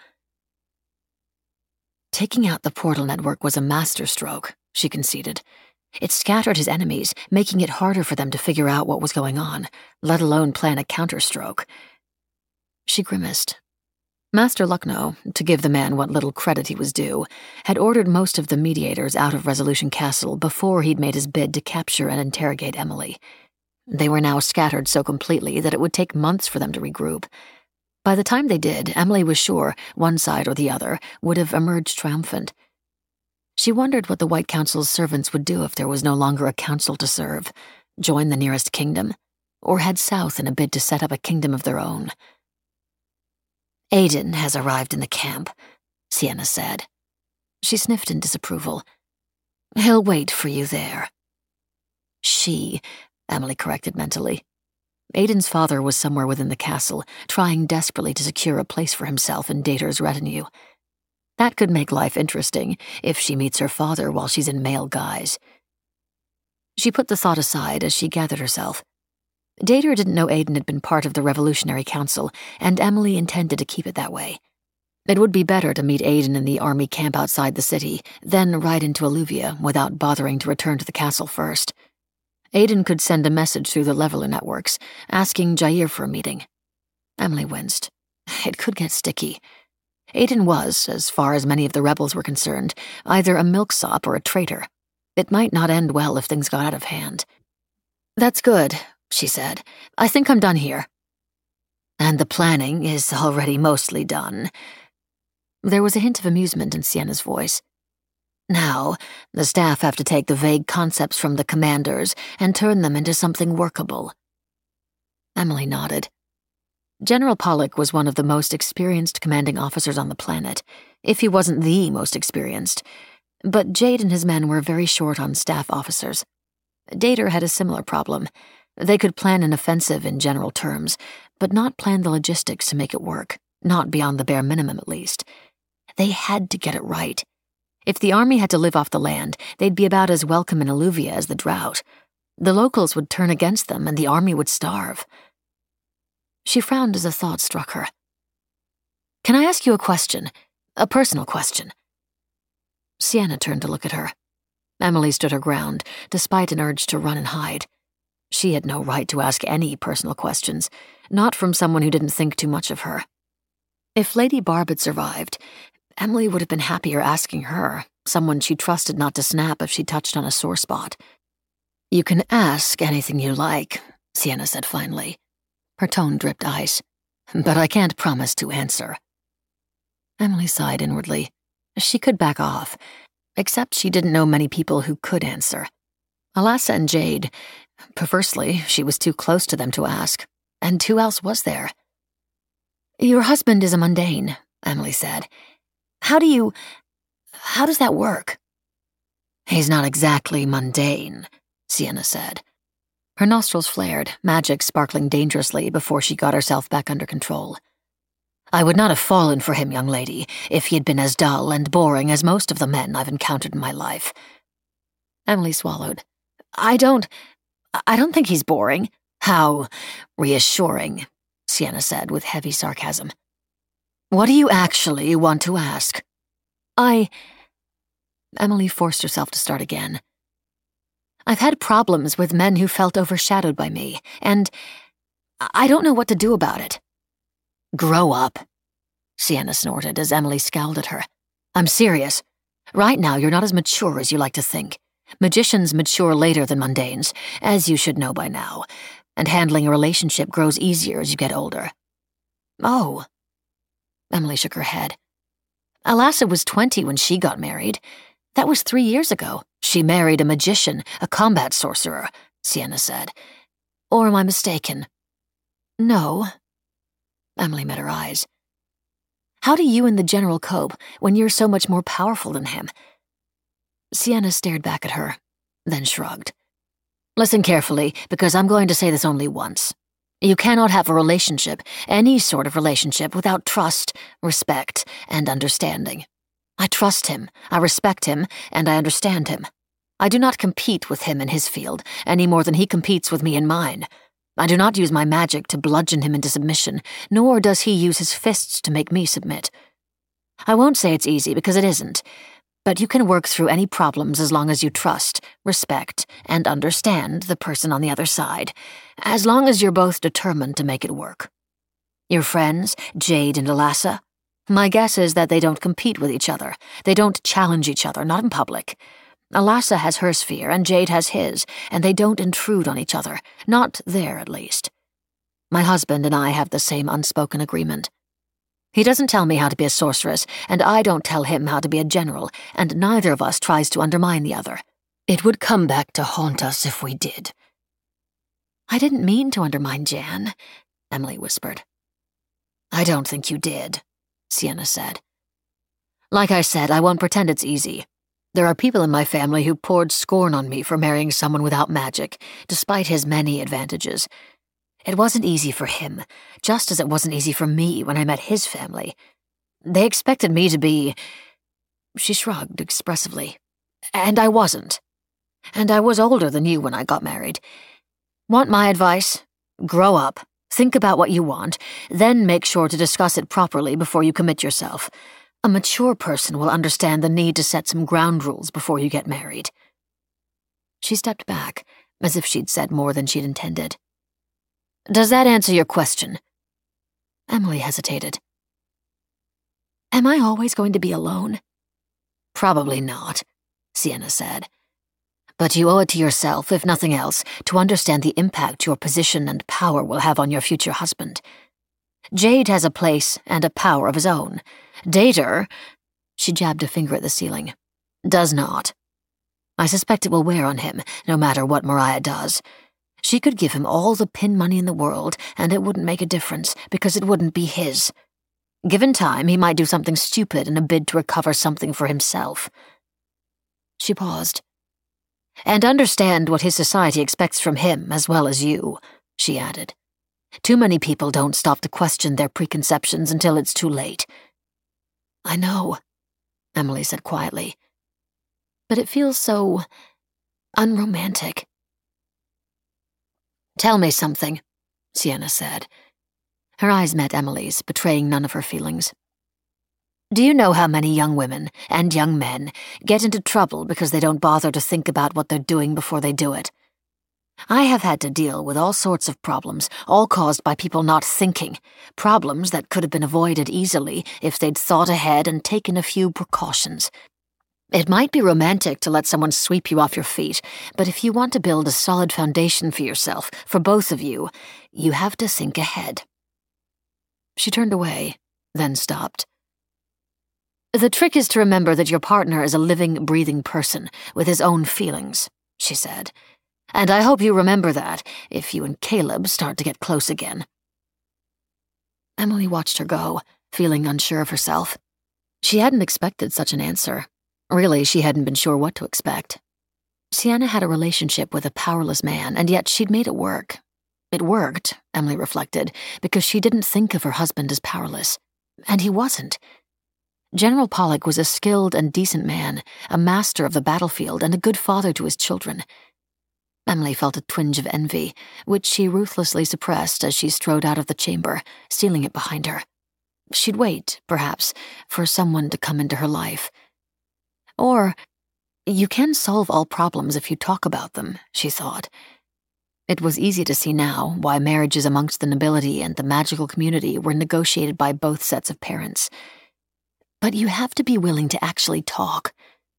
Taking out the portal network was a masterstroke, she conceded. It scattered his enemies, making it harder for them to figure out what was going on, let alone plan a counterstroke. She grimaced. Master Lucknow, to give the man what little credit he was due, had ordered most of the mediators out of Resolution Castle before he'd made his bid to capture and interrogate Emily. They were now scattered so completely that it would take months for them to regroup. By the time they did, Emily was sure one side or the other would have emerged triumphant. She wondered what the White Council's servants would do if there was no longer a council to serve, join the nearest kingdom, or head south in a bid to set up a kingdom of their own. "Aiden has arrived in the camp," Sienna said. She sniffed in disapproval. "He'll wait for you there." "She," Emily corrected mentally. Aiden's father was somewhere within the castle, trying desperately to secure a place for himself in Dater's retinue. That could make life interesting if she meets her father while she's in male guise. She put the thought aside as she gathered herself. Dater didn't know Aiden had been part of the Revolutionary Council, and Emily intended to keep it that way. It would be better to meet Aiden in the army camp outside the city, then ride into Alluvia without bothering to return to the castle first. Aiden could send a message through the Leveler networks, asking Jair for a meeting. Emily winced. It could get sticky. Aiden was, as far as many of the rebels were concerned, either a milksop or a traitor. It might not end well if things got out of hand. "That's good," she said. "I think I'm done here." "And the planning is already mostly done." There was a hint of amusement in Sienna's voice. "Now, the staff have to take the vague concepts from the commanders and turn them into something workable." Emily nodded. General Pollock was one of the most experienced commanding officers on the planet, if he wasn't the most experienced, but Jade and his men were very short on staff officers. Dater had a similar problem. They could plan an offensive in general terms, but not plan the logistics to make it work, not beyond the bare minimum at least. They had to get it right. If the army had to live off the land, they'd be about as welcome in Alluvia as the drought. The locals would turn against them and the army would starve. She frowned as a thought struck her. "Can I ask you a question? A personal question?" Sienna turned to look at her. Emily stood her ground, despite an urge to run and hide. She had no right to ask any personal questions, not from someone who didn't think too much of her. If Lady Barb had survived, Emily would have been happier asking her, someone she trusted not to snap if she touched on a sore spot. "You can ask anything you like," Sienna said finally. Her tone dripped ice. "But I can't promise to answer." Emily sighed inwardly. She could back off, except she didn't know many people who could answer. Alassa and Jade, perversely, she was too close to them to ask. And who else was there? "Your husband is a mundane," Emily said. How does that work? He's not exactly mundane, Sienna said. Her nostrils flared, magic sparkling dangerously before she got herself back under control. I would not have fallen for him, young lady, if he had been as dull and boring as most of the men I've encountered in my life. Emily swallowed. I don't think he's boring. How reassuring, Sienna said with heavy sarcasm. What do you actually want to ask? Emily forced herself to start again. I've had problems with men who felt overshadowed by me, and I don't know what to do about it. Grow up, Sienna snorted as Emily scowled at her. I'm serious. Right now, you're not as mature as you like to think. Magicians mature later than mundanes, as you should know by now, and handling a relationship grows easier as you get older. Oh. Emily shook her head. Alassa was 20 when she got married. That was 3 years ago. She married a magician, a combat sorcerer, Sienna said. Or am I mistaken? No. Emily met her eyes. How do you and the General cope when you're so much more powerful than him? Sienna stared back at her, then shrugged. Listen carefully, because I'm going to say this only once. You cannot have a relationship, any sort of relationship, without trust, respect, and understanding. I trust him, I respect him, and I understand him. I do not compete with him in his field, any more than he competes with me in mine. I do not use my magic to bludgeon him into submission, nor does he use his fists to make me submit. I won't say it's easy, because it isn't, but you can work through any problems as long as you trust, respect, and understand the person on the other side, as long as you're both determined to make it work. Your friends, Jade and Alassa? My guess is that they don't compete with each other. They don't challenge each other, not in public. Alassa has her sphere, and Jade has his, and they don't intrude on each other, not there at least. My husband and I have the same unspoken agreement. He doesn't tell me how to be a sorceress, and I don't tell him how to be a general, and neither of us tries to undermine the other. It would come back to haunt us if we did. I didn't mean to undermine Jan, Emily whispered. I don't think you did, Sienna said. Like I said, I won't pretend it's easy. There are people in my family who poured scorn on me for marrying someone without magic, despite his many advantages. It wasn't easy for him, just as it wasn't easy for me when I met his family. They expected me to be... She shrugged expressively. And I wasn't. And I was older than you when I got married. Want my advice? Grow up, think about what you want, then make sure to discuss it properly before you commit yourself. A mature person will understand the need to set some ground rules before you get married. She stepped back, as if she'd said more than she'd intended. Does that answer your question? Emily hesitated. Am I always going to be alone? Probably not, Sienna said. But you owe it to yourself, if nothing else, to understand the impact your position and power will have on your future husband. Jade has a place and a power of his own. Dater, she jabbed a finger at the ceiling, does not. I suspect it will wear on him, no matter what Mariah does. She could give him all the pin money in the world, and it wouldn't make a difference, because it wouldn't be his. Given time, he might do something stupid in a bid to recover something for himself. She paused. And understand what his society expects from him as well as you, she added. Too many people don't stop to question their preconceptions until it's too late. I know, Emily said quietly. But it feels so unromantic. Tell me something, Sienna said. Her eyes met Emily's, betraying none of her feelings. Do you know how many young women and young men get into trouble because they don't bother to think about what they're doing before they do it? I have had to deal with all sorts of problems, all caused by people not thinking, problems that could have been avoided easily if they'd thought ahead and taken a few precautions. It might be romantic to let someone sweep you off your feet, but if you want to build a solid foundation for yourself, for both of you, you have to think ahead. She turned away, then stopped. The trick is to remember that your partner is a living, breathing person with his own feelings, she said. And I hope you remember that if you and Caleb start to get close again. Emily watched her go, feeling unsure of herself. She hadn't expected such an answer. Really, she hadn't been sure what to expect. Sienna had a relationship with a powerless man, and yet she'd made it work. It worked, Emily reflected, because she didn't think of her husband as powerless. And he wasn't. General Pollock was a skilled and decent man, a master of the battlefield and a good father to his children. Emily felt a twinge of envy, which she ruthlessly suppressed as she strode out of the chamber, sealing it behind her. She'd wait, perhaps, for someone to come into her life. Or, you can solve all problems if you talk about them, she thought. It was easy to see now why marriages amongst the nobility and the magical community were negotiated by both sets of parents. But you have to be willing to actually talk.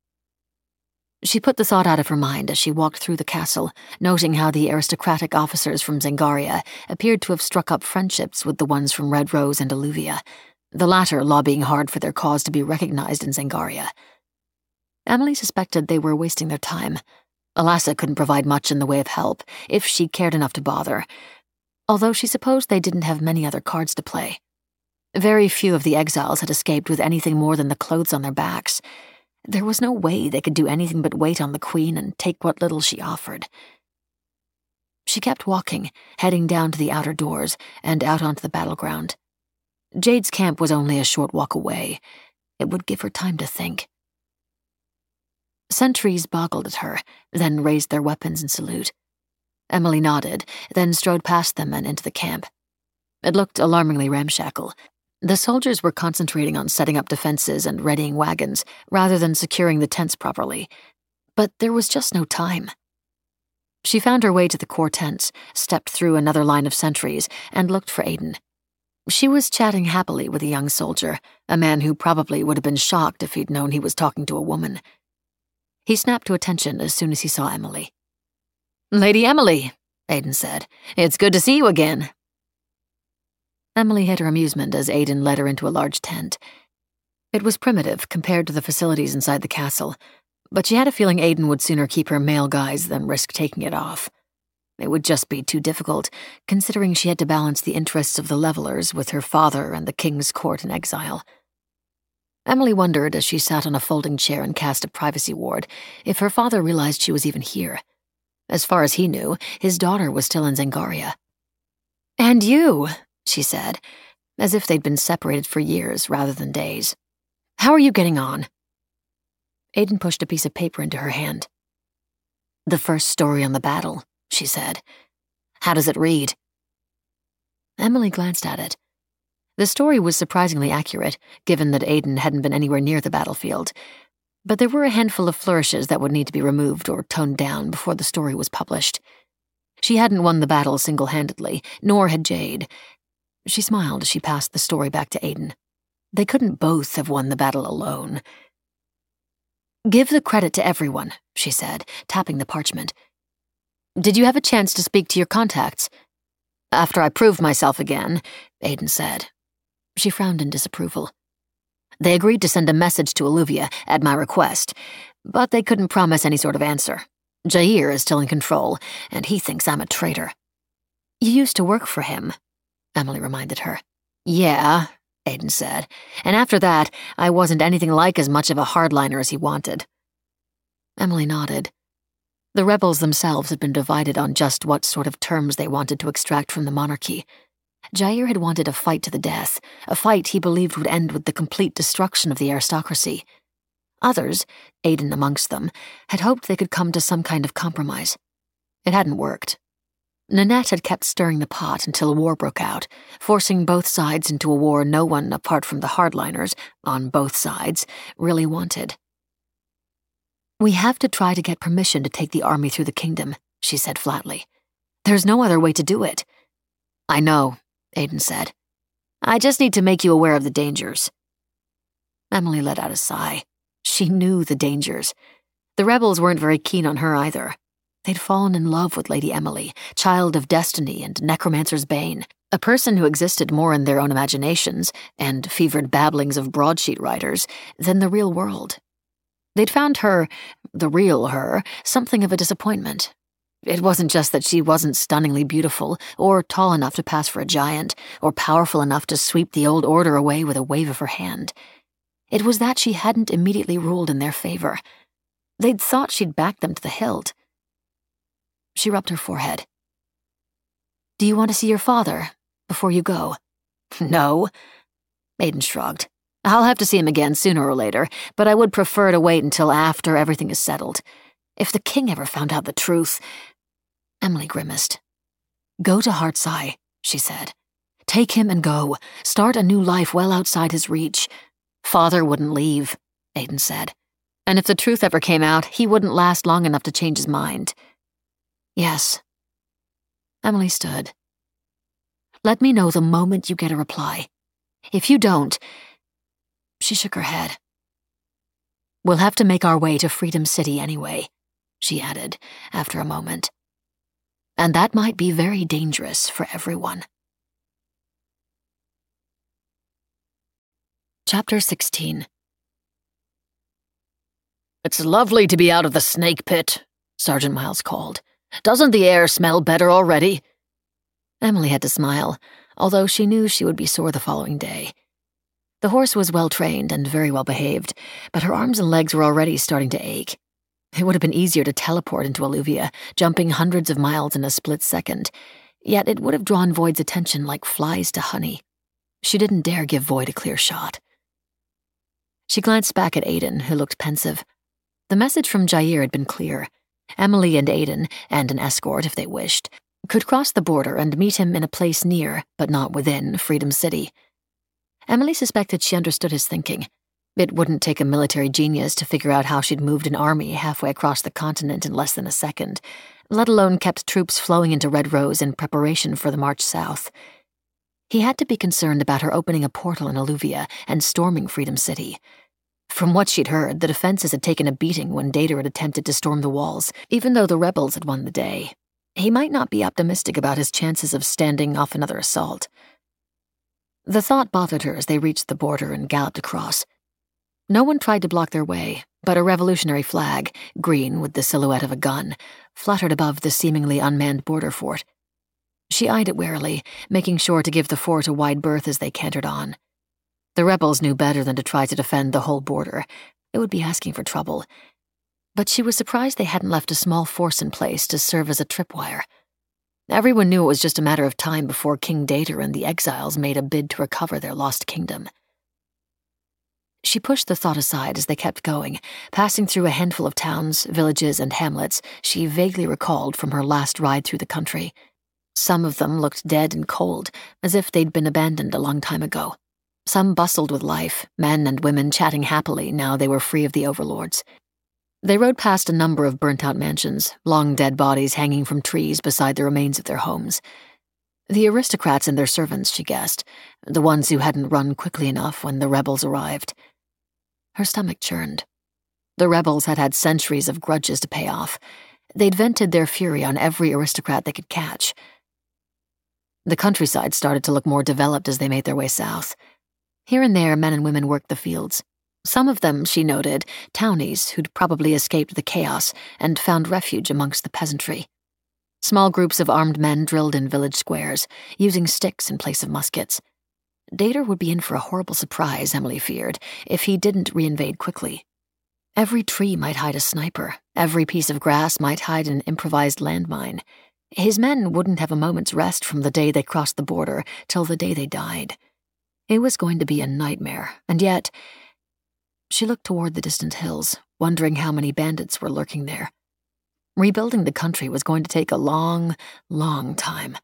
She put the thought out of her mind as she walked through the castle, noting how the aristocratic officers from Zangaria appeared to have struck up friendships with the ones from Red Rose and Alluvia, the latter lobbying hard for their cause to be recognized in Zangaria. Emily suspected they were wasting their time. Alassa couldn't provide much in the way of help, if she cared enough to bother, although she supposed they didn't have many other cards to play. Very few of the exiles had escaped with anything more than the clothes on their backs. There was no way they could do anything but wait on the Queen and take what little she offered. She kept walking, heading down to the outer doors and out onto the battleground. Jade's camp was only a short walk away. It would give her time to think. Sentries boggled at her, then raised their weapons in salute. Emily nodded, then strode past them and into the camp. It looked alarmingly ramshackle. The soldiers were concentrating on setting up defenses and readying wagons, rather than securing the tents properly. But there was just no time. She found her way to the core tents, stepped through another line of sentries, and looked for Aiden. She was chatting happily with a young soldier, a man who probably would have been shocked if he'd known he was talking to a woman. He snapped to attention as soon as he saw Emily. "Lady Emily," Aiden said. "It's good to see you again." Emily hid her amusement as Aiden led her into a large tent. It was primitive compared to the facilities inside the castle, but she had a feeling Aiden would sooner keep her male guise than risk taking it off. It would just be too difficult, considering she had to balance the interests of the levelers with her father and the king's court in exile. Emily wondered as she sat on a folding chair and cast a privacy ward if her father realized she was even here. As far as he knew, his daughter was still in Zangaria. "And you," she said, as if they'd been separated for years rather than days. "How are you getting on?" Aiden pushed a piece of paper into her hand. "The first story on the battle," she said. "How does it read?" Emily glanced at it. The story was surprisingly accurate, given that Aiden hadn't been anywhere near the battlefield, but there were a handful of flourishes that would need to be removed or toned down before the story was published. She hadn't won the battle single-handedly, nor had Jade. She smiled as she passed the story back to Aiden. They couldn't both have won the battle alone. "Give the credit to everyone," she said, tapping the parchment. "Did you have a chance to speak to your contacts?" "After I proved myself again," Aiden said. She frowned in disapproval. "They agreed to send a message to Alluvia at my request, but they couldn't promise any sort of answer. Jair is still in control, and he thinks I'm a traitor." "You used to work for him," Emily reminded her. "Yeah," Aiden said, "and after that, I wasn't anything like as much of a hardliner as he wanted." Emily nodded. The rebels themselves had been divided on just what sort of terms they wanted to extract from the monarchy. Jair had wanted a fight to the death, a fight he believed would end with the complete destruction of the aristocracy. Others, Aiden amongst them, had hoped they could come to some kind of compromise. It hadn't worked. Nanette had kept stirring the pot until war broke out, forcing both sides into a war no one apart from the hardliners, on both sides, really wanted. "We have to try to get permission to take the army through the kingdom," she said flatly. "There's no other way to do it." "I know," Aiden said. "I just need to make you aware of the dangers." Emily let out a sigh. She knew the dangers. The rebels weren't very keen on her either. They'd fallen in love with Lady Emily, child of destiny and necromancer's bane, a person who existed more in their own imaginations and fevered babblings of broadsheet writers than the real world. They'd found her, the real her, something of a disappointment. It wasn't just that she wasn't stunningly beautiful, or tall enough to pass for a giant, or powerful enough to sweep the old order away with a wave of her hand. It was that she hadn't immediately ruled in their favor. They'd thought she'd backed them to the hilt. She rubbed her forehead. "Do you want to see your father before you go?" "No." Aiden shrugged. "I'll have to see him again sooner or later, but I would prefer to wait until after everything is settled. If the king ever found out the truth..." Emily grimaced. "Go to Heartseye," she said. "Take him and go. Start a new life well outside his reach." "Father wouldn't leave," Aiden said. "And if the truth ever came out, he wouldn't last long enough to change his mind." "Yes." Emily stood. "Let me know the moment you get a reply. If you don't..." She shook her head. "We'll have to make our way to Freedom City anyway," she added, after a moment. "And that might be very dangerous for everyone." Chapter 16. "It's lovely to be out of the snake pit," Sergeant Miles called. "Doesn't the air smell better already?" Emily had to smile, although she knew she would be sore the following day. The horse was well-trained and very well-behaved, but her arms and legs were already starting to ache. It would have been easier to teleport into Alluvia, jumping hundreds of miles in a split second, yet it would have drawn Void's attention like flies to honey. She didn't dare give Void a clear shot. She glanced back at Aiden, who looked pensive. The message from Jair had been clear. Emily and Aiden, and an escort if they wished, could cross the border and meet him in a place near, but not within, Freedom City. Emily suspected she understood his thinking. It wouldn't take a military genius to figure out how she'd moved an army halfway across the continent in less than a second, let alone kept troops flowing into Red Rose in preparation for the march south. He had to be concerned about her opening a portal in Alluvia and storming Freedom City. From what she'd heard, the defenses had taken a beating when Data had attempted to storm the walls, even though the rebels had won the day. He might not be optimistic about his chances of standing off another assault. The thought bothered her as they reached the border and galloped across. No one tried to block their way, but a revolutionary flag, green with the silhouette of a gun, fluttered above the seemingly unmanned border fort. She eyed it warily, making sure to give the fort a wide berth as they cantered on. The rebels knew better than to try to defend the whole border. It would be asking for trouble. But she was surprised they hadn't left a small force in place to serve as a tripwire. Everyone knew it was just a matter of time before King Dater and the exiles made a bid to recover their lost kingdom. She pushed the thought aside as they kept going, passing through a handful of towns, villages, and hamlets she vaguely recalled from her last ride through the country. Some of them looked dead and cold, as if they'd been abandoned a long time ago. Some bustled with life, men and women chatting happily now they were free of the overlords. They rode past a number of burnt-out mansions, long dead bodies hanging from trees beside the remains of their homes. The aristocrats and their servants, she guessed, the ones who hadn't run quickly enough when the rebels arrived. Her stomach churned. The rebels had had centuries of grudges to pay off. They'd vented their fury on every aristocrat they could catch. The countryside started to look more developed as they made their way south. Here and there, men and women worked the fields. Some of them, she noted, townies who'd probably escaped the chaos and found refuge amongst the peasantry. Small groups of armed men drilled in village squares, using sticks in place of muskets. Dater would be in for a horrible surprise, Emily feared, if he didn't reinvade quickly. Every tree might hide a sniper. Every piece of grass might hide an improvised landmine. His men wouldn't have a moment's rest from the day they crossed the border till the day they died. It was going to be a nightmare, and yet... She looked toward the distant hills, wondering how many bandits were lurking there. Rebuilding the country was going to take a long, long time.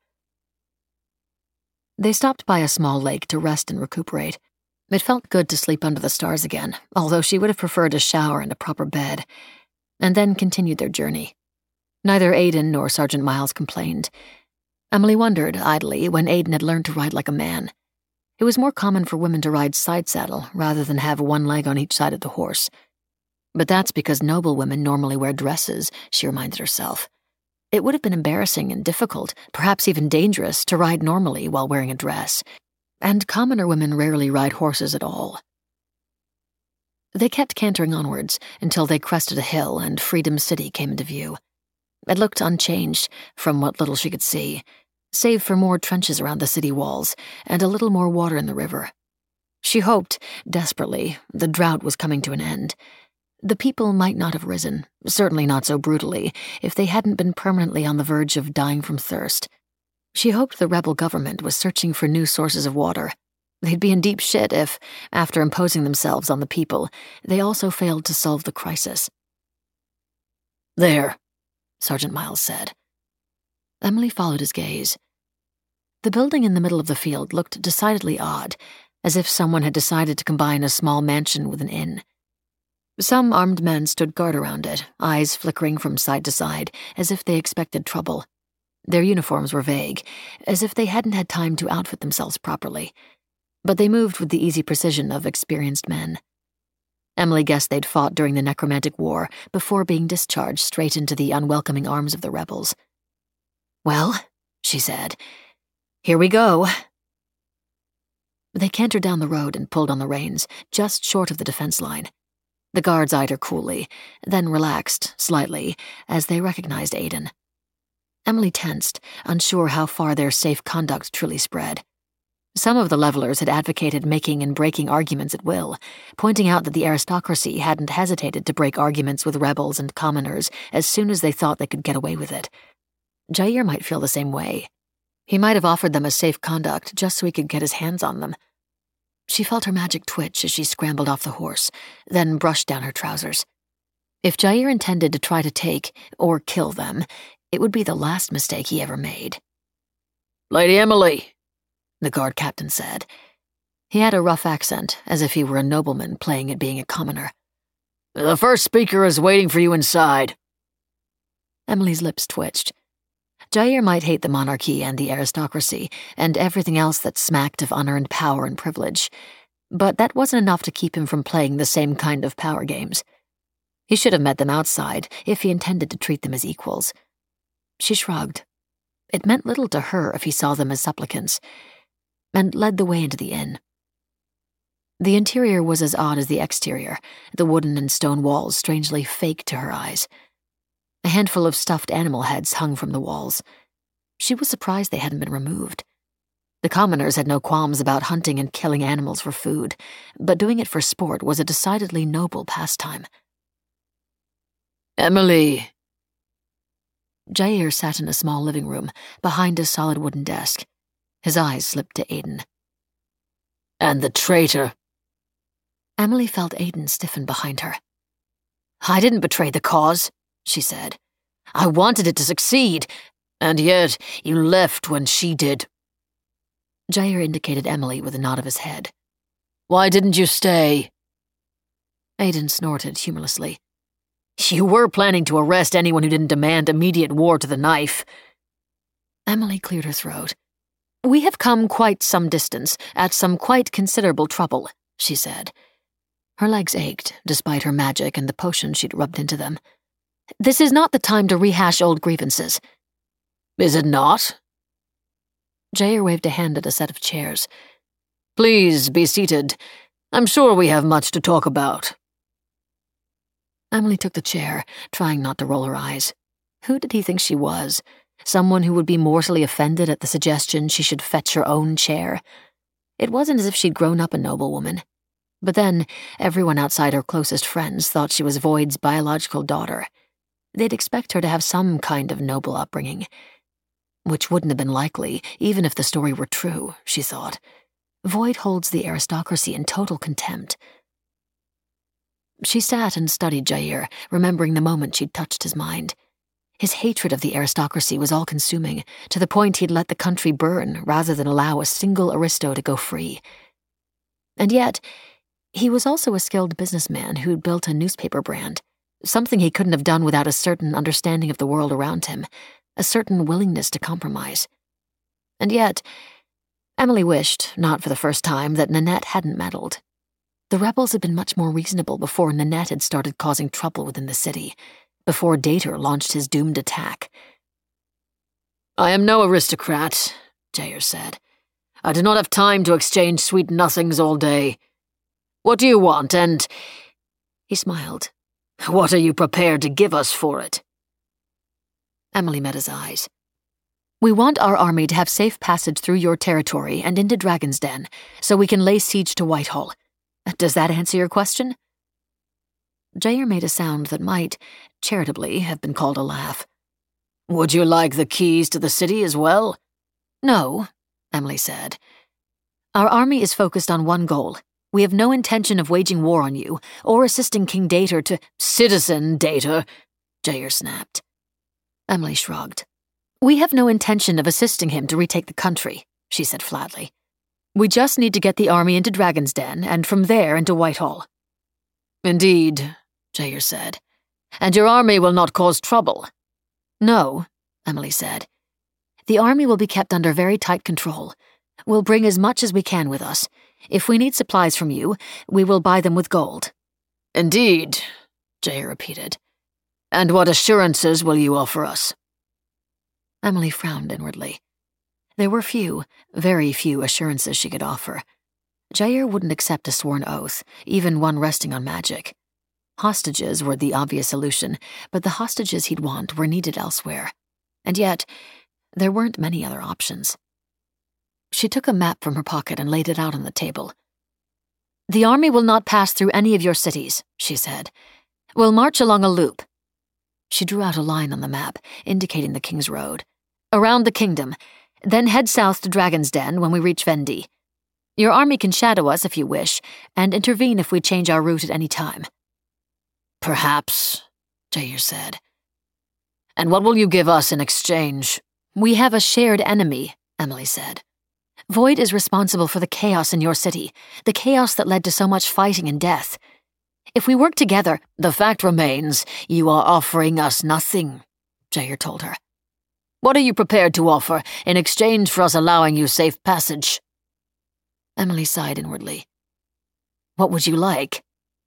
They stopped by a small lake to rest and recuperate. It felt good to sleep under the stars again, although she would have preferred a shower and a proper bed, and then continued their journey. Neither Aiden nor Sergeant Miles complained. Emily wondered, idly, when Aiden had learned to ride like a man. It was more common for women to ride side-saddle rather than have one leg on each side of the horse. But that's because noble women normally wear dresses, she reminded herself. It would have been embarrassing and difficult, perhaps even dangerous, to ride normally while wearing a dress. And commoner women rarely ride horses at all. They kept cantering onwards until they crested a hill and Freedom City came into view. It looked unchanged, from what little she could see, save for more trenches around the city walls and a little more water in the river. She hoped, desperately, the drought was coming to an end. The people might not have risen, certainly not so brutally, if they hadn't been permanently on the verge of dying from thirst. She hoped the rebel government was searching for new sources of water. They'd be in deep shit if, after imposing themselves on the people, they also failed to solve the crisis. "There," Sergeant Miles said. Emily followed his gaze. The building in the middle of the field looked decidedly odd, as if someone had decided to combine a small mansion with an inn. Some armed men stood guard around it, eyes flickering from side to side, as if they expected trouble. Their uniforms were vague, as if they hadn't had time to outfit themselves properly. But they moved with the easy precision of experienced men. Emily guessed they'd fought during the Necromantic War before being discharged straight into the unwelcoming arms of the rebels. "Well," she said, "here we go." They cantered down the road and pulled on the reins, just short of the defense line. The guards eyed her coolly, then relaxed, slightly, as they recognized Aiden. Emily tensed, unsure how far their safe conduct truly spread. Some of the levelers had advocated making and breaking arguments at will, pointing out that the aristocracy hadn't hesitated to break arguments with rebels and commoners as soon as they thought they could get away with it. Jair might feel the same way. He might have offered them a safe conduct just so he could get his hands on them. She felt her magic twitch as she scrambled off the horse, then brushed down her trousers. If Jair intended to try to take, or kill them, it would be the last mistake he ever made. "Lady Emily," the guard captain said. He had a rough accent, as if he were a nobleman playing at being a commoner. "The first speaker is waiting for you inside." Emily's lips twitched. Jair might hate the monarchy and the aristocracy, and everything else that smacked of unearned power and privilege, but that wasn't enough to keep him from playing the same kind of power games. He should have met them outside if he intended to treat them as equals. She shrugged. It meant little to her if he saw them as supplicants, and led the way into the inn. The interior was as odd as the exterior, the wooden and stone walls strangely fake to her eyes. A handful of stuffed animal heads hung from the walls. She was surprised they hadn't been removed. The commoners had no qualms about hunting and killing animals for food, but doing it for sport was a decidedly noble pastime. "Emily." Jair sat in a small living room, behind a solid wooden desk. His eyes slipped to Aiden. "And the traitor." Emily felt Aiden stiffen behind her. "I didn't betray the cause," she said. "I wanted it to succeed, and yet you left when she did." Jair indicated Emily with a nod of his head. "Why didn't you stay?" Aiden snorted humorlessly. "You were planning to arrest anyone who didn't demand immediate war to the knife." Emily cleared her throat. "We have come quite some distance, at some quite considerable trouble," she said. Her legs ached, despite her magic and the potion she'd rubbed into them. "This is not the time to rehash old grievances." "Is it not?" Jair waved a hand at a set of chairs. "Please be seated. I'm sure we have much to talk about." Emily took the chair, trying not to roll her eyes. Who did he think she was? Someone who would be mortally offended at the suggestion she should fetch her own chair? It wasn't as if she'd grown up a noblewoman. But then, everyone outside her closest friends thought she was Void's biological daughter. They'd expect her to have some kind of noble upbringing. Which wouldn't have been likely, even if the story were true, she thought. Void holds the aristocracy in total contempt. She sat and studied Jair, remembering the moment she'd touched his mind. His hatred of the aristocracy was all-consuming, to the point he'd let the country burn rather than allow a single aristo to go free. And yet, he was also a skilled businessman who'd built a newspaper brand, something he couldn't have done without a certain understanding of the world around him, a certain willingness to compromise. And yet, Emily wished, not for the first time, that Nanette hadn't meddled. The rebels had been much more reasonable before Nanette had started causing trouble within the city, before Dater launched his doomed attack. "I am no aristocrat," Jair said. "I do not have time to exchange sweet nothings all day. What do you want, and—" He smiled. "What are you prepared to give us for it?" Emily met his eyes. We want our army to have safe passage through your territory and into Dragon's Den, so we can lay siege to Whitehall. Does that answer your question?" Jair made a sound that might, charitably, have been called a laugh. "Would you like the keys to the city as well?" "No," Emily said. "Our army is focused on one goal. We have no intention of waging war on you, or assisting King Dater to—" "Citizen Dater," Jair snapped. Emily shrugged. "We have no intention of assisting him to retake the country," she said flatly. "We just need to get the army into Dragon's Den, and from there into Whitehall." "Indeed," Jair said. "And your army will not cause trouble." "No," Emily said. "The army will be kept under very tight control. We'll bring as much as we can with us. If we need supplies from you, we will buy them with gold." "Indeed," Jair repeated. "And what assurances will you offer us?" Emily frowned inwardly. There were few, very few assurances she could offer. Jair wouldn't accept a sworn oath, even one resting on magic. Hostages were the obvious solution, but the hostages he'd want were needed elsewhere. And yet, there weren't many other options. She took a map from her pocket and laid it out on the table. "The army will not pass through any of your cities," she said. "We'll march along a loop." She drew out a line on the map, indicating the King's Road. "Around the kingdom, then head south to Dragon's Den when we reach Vendy. Your army can shadow us if you wish, and intervene if we change our route at any time." "Perhaps," Jair said. "And what will you give us in exchange?" "We have a shared enemy," Emily said. "Void is responsible for the chaos in your city, the chaos that led to so much fighting and death. If we work together—" "The fact remains, you are offering us nothing," Jair told her. "What are you prepared to offer in exchange for us allowing you safe passage?" Emily sighed inwardly. "What would you like?"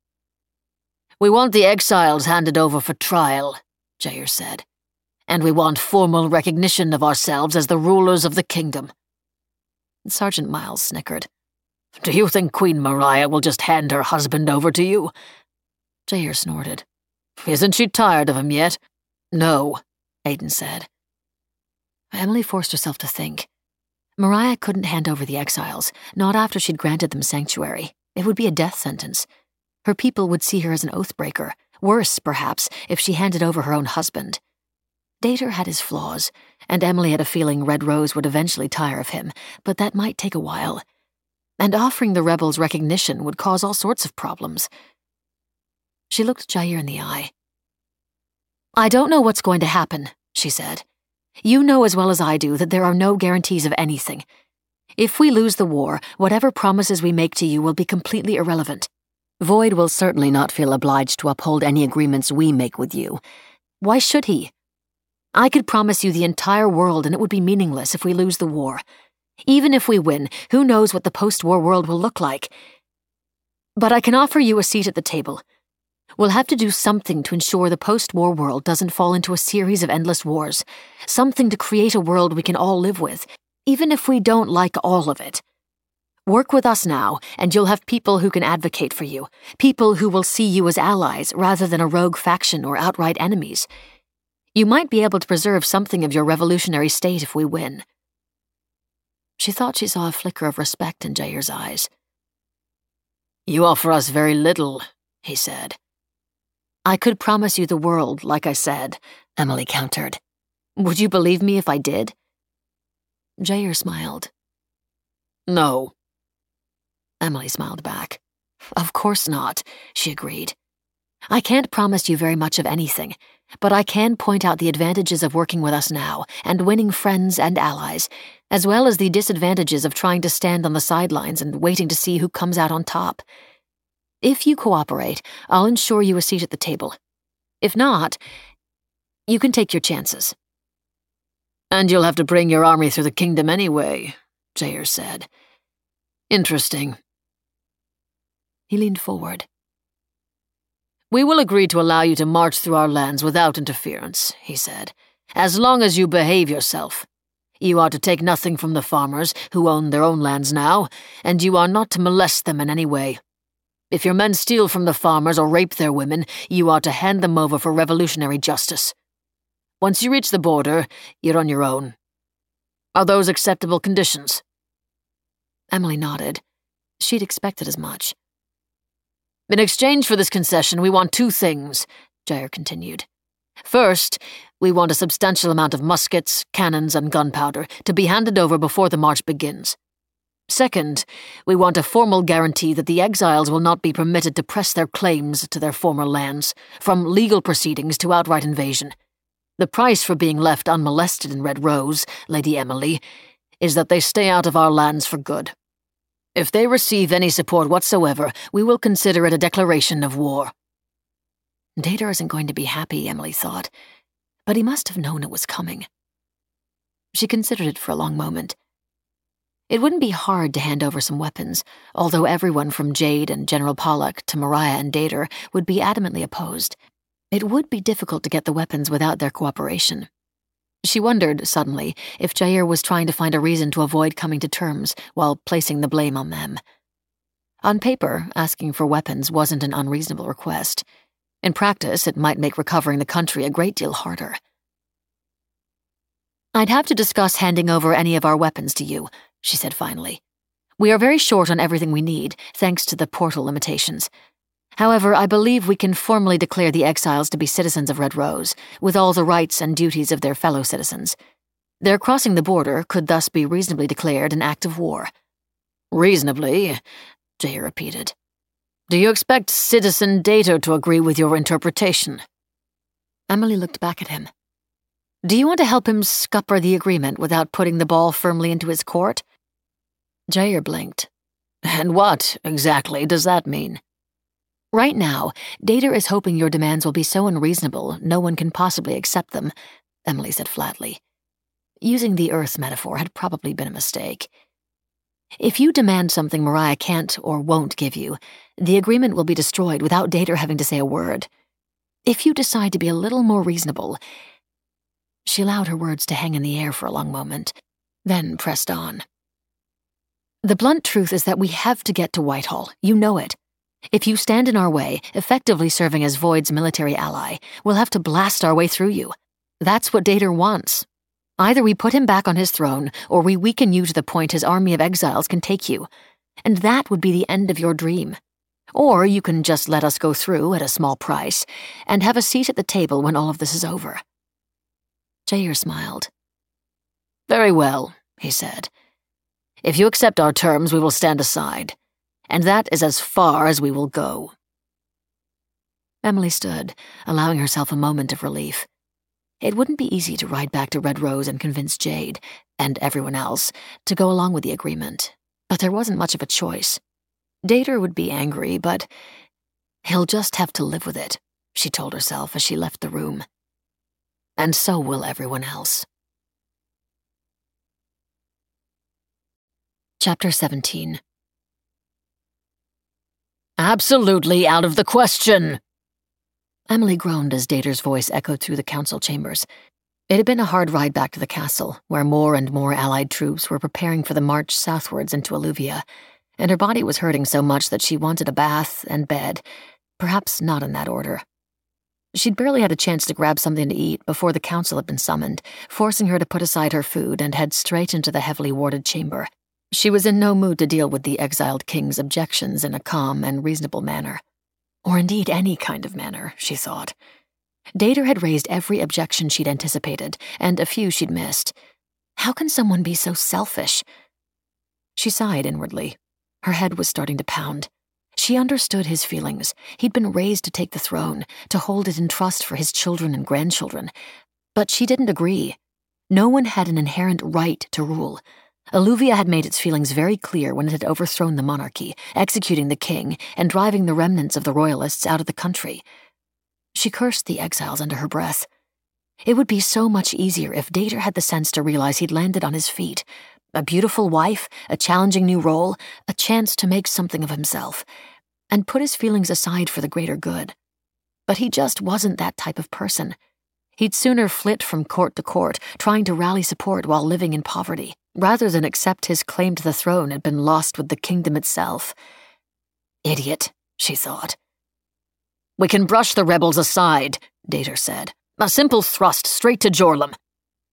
"We want the exiles handed over for trial," Jair said. "And we want formal recognition of ourselves as the rulers of the kingdom." Sergeant Miles snickered. "Do you think Queen Mariah will just hand her husband over to you?" Jair snorted. "Isn't she tired of him yet?" "No," Aiden said. Emily forced herself to think. Mariah couldn't hand over the exiles, not after she'd granted them sanctuary. It would be a death sentence. Her people would see her as an oathbreaker, worse, perhaps, if she handed over her own husband. Dater had his flaws, and Emily had a feeling Red Rose would eventually tire of him, but that might take a while. And offering the rebels recognition would cause all sorts of problems. She looked Jair in the eye. "I don't know what's going to happen," she said. "You know as well as I do that there are no guarantees of anything. If we lose the war, whatever promises we make to you will be completely irrelevant. Void will certainly not feel obliged to uphold any agreements we make with you. Why should he? I could promise you the entire world and it would be meaningless if we lose the war. Even if we win, who knows what the post-war world will look like. But I can offer you a seat at the table. We'll have to do something to ensure the post-war world doesn't fall into a series of endless wars. Something to create a world we can all live with, even if we don't like all of it. Work with us now, and you'll have people who can advocate for you, people who will see you as allies rather than a rogue faction or outright enemies. You might be able to preserve something of your revolutionary state if we win." She thought she saw a flicker of respect in Jair's eyes. "You offer us very little," he said. "I could promise you the world, like I said," Emily countered. "Would you believe me if I did?" Jair smiled. "No." Emily smiled back. "Of course not," she agreed. "I can't promise you very much of anything, but I can point out the advantages of working with us now and winning friends and allies, as well as the disadvantages of trying to stand on the sidelines and waiting to see who comes out on top. If you cooperate, I'll ensure you a seat at the table. If not, you can take your chances." "And you'll have to bring your army through the kingdom anyway," Jair said. "Interesting." He leaned forward. "We will agree to allow you to march through our lands without interference," he said, "as long as you behave yourself. You are to take nothing from the farmers, who own their own lands now, and you are not to molest them in any way. If your men steal from the farmers or rape their women, you are to hand them over for revolutionary justice. Once you reach the border, you're on your own. Are those acceptable conditions?" Emily nodded. She'd expected as much. "In exchange for this concession, we want two things," Jair continued. "First, we want a substantial amount of muskets, cannons, and gunpowder to be handed over before the march begins. Second, we want a formal guarantee that the exiles will not be permitted to press their claims to their former lands, from legal proceedings to outright invasion. The price for being left unmolested in Red Rose, Lady Emily, is that they stay out of our lands for good. If they receive any support whatsoever, we will consider it a declaration of war." Dater isn't going to be happy, Emily thought, but he must have known it was coming. She considered it for a long moment. It wouldn't be hard to hand over some weapons, although everyone from Jade and General Pollack to Mariah and Dater would be adamantly opposed. It would be difficult to get the weapons without their cooperation. She wondered, suddenly, if Jair was trying to find a reason to avoid coming to terms while placing the blame on them. On paper, asking for weapons wasn't an unreasonable request. In practice, it might make recovering the country a great deal harder. "I'd have to discuss handing over any of our weapons to you," she said finally. "We are very short on everything we need, thanks to the portal limitations. However, I believe we can formally declare the exiles to be citizens of Red Rose, with all the rights and duties of their fellow citizens. Their crossing the border could thus be reasonably declared an act of war." "Reasonably," Jair repeated. "Do you expect Citizen Dater to agree with your interpretation?" Emily looked back at him. "Do you want to help him scupper the agreement without putting the ball firmly into his court?" Jair blinked. "And what, exactly, does that mean?" "Right now, Dater is hoping your demands will be so unreasonable no one can possibly accept them," Emily said flatly. Using the Earth metaphor had probably been a mistake. "If you demand something Mariah can't or won't give you, the agreement will be destroyed without Dater having to say a word. If you decide to be a little more reasonable—" She allowed her words to hang in the air for a long moment, then pressed on. "The blunt truth is that we have to get to Whitehall. You know it. If you stand in our way, effectively serving as Void's military ally, we'll have to blast our way through you. That's what Dater wants. Either we put him back on his throne, or we weaken you to the point his army of exiles can take you. And that would be the end of your dream. Or you can just let us go through at a small price, and have a seat at the table when all of this is over." Jair smiled. "Very well," he said. "If you accept our terms, we will stand aside. And that is as far as we will go." Emily stood, allowing herself a moment of relief. It wouldn't be easy to ride back to Red Rose and convince Jade, and everyone else, to go along with the agreement, but there wasn't much of a choice. Dater would be angry, but he'll just have to live with it, she told herself as she left the room. And so will everyone else. Chapter 17. "Absolutely out of the question," Emily groaned as Dater's voice echoed through the council chambers. It had been a hard ride back to the castle, where more and more Allied troops were preparing for the march southwards into Alluvia, and her body was hurting so much that she wanted a bath and bed, perhaps not in that order. She'd barely had a chance to grab something to eat before the council had been summoned, forcing her to put aside her food and head straight into the heavily warded chamber. She was in no mood to deal with the exiled king's objections in a calm and reasonable manner. Or indeed any kind of manner, she thought. Dater had raised every objection she'd anticipated, and a few she'd missed. How can someone be so selfish? She sighed inwardly. Her head was starting to pound. She understood his feelings. He'd been raised to take the throne, to hold it in trust for his children and grandchildren. But she didn't agree. No one had an inherent right to rule. Alluvia had made its feelings very clear when it had overthrown the monarchy, executing the king, and driving the remnants of the royalists out of the country. She cursed the exiles under her breath. It would be so much easier if Dater had the sense to realize he'd landed on his feet. A beautiful wife, a challenging new role, a chance to make something of himself, and put his feelings aside for the greater good. But he just wasn't that type of person. He'd sooner flit from court to court, trying to rally support while living in poverty, rather than accept his claim to the throne had been lost with the kingdom itself. Idiot, she thought. "We can brush the rebels aside," Dater said. "A simple thrust straight to Jorlum.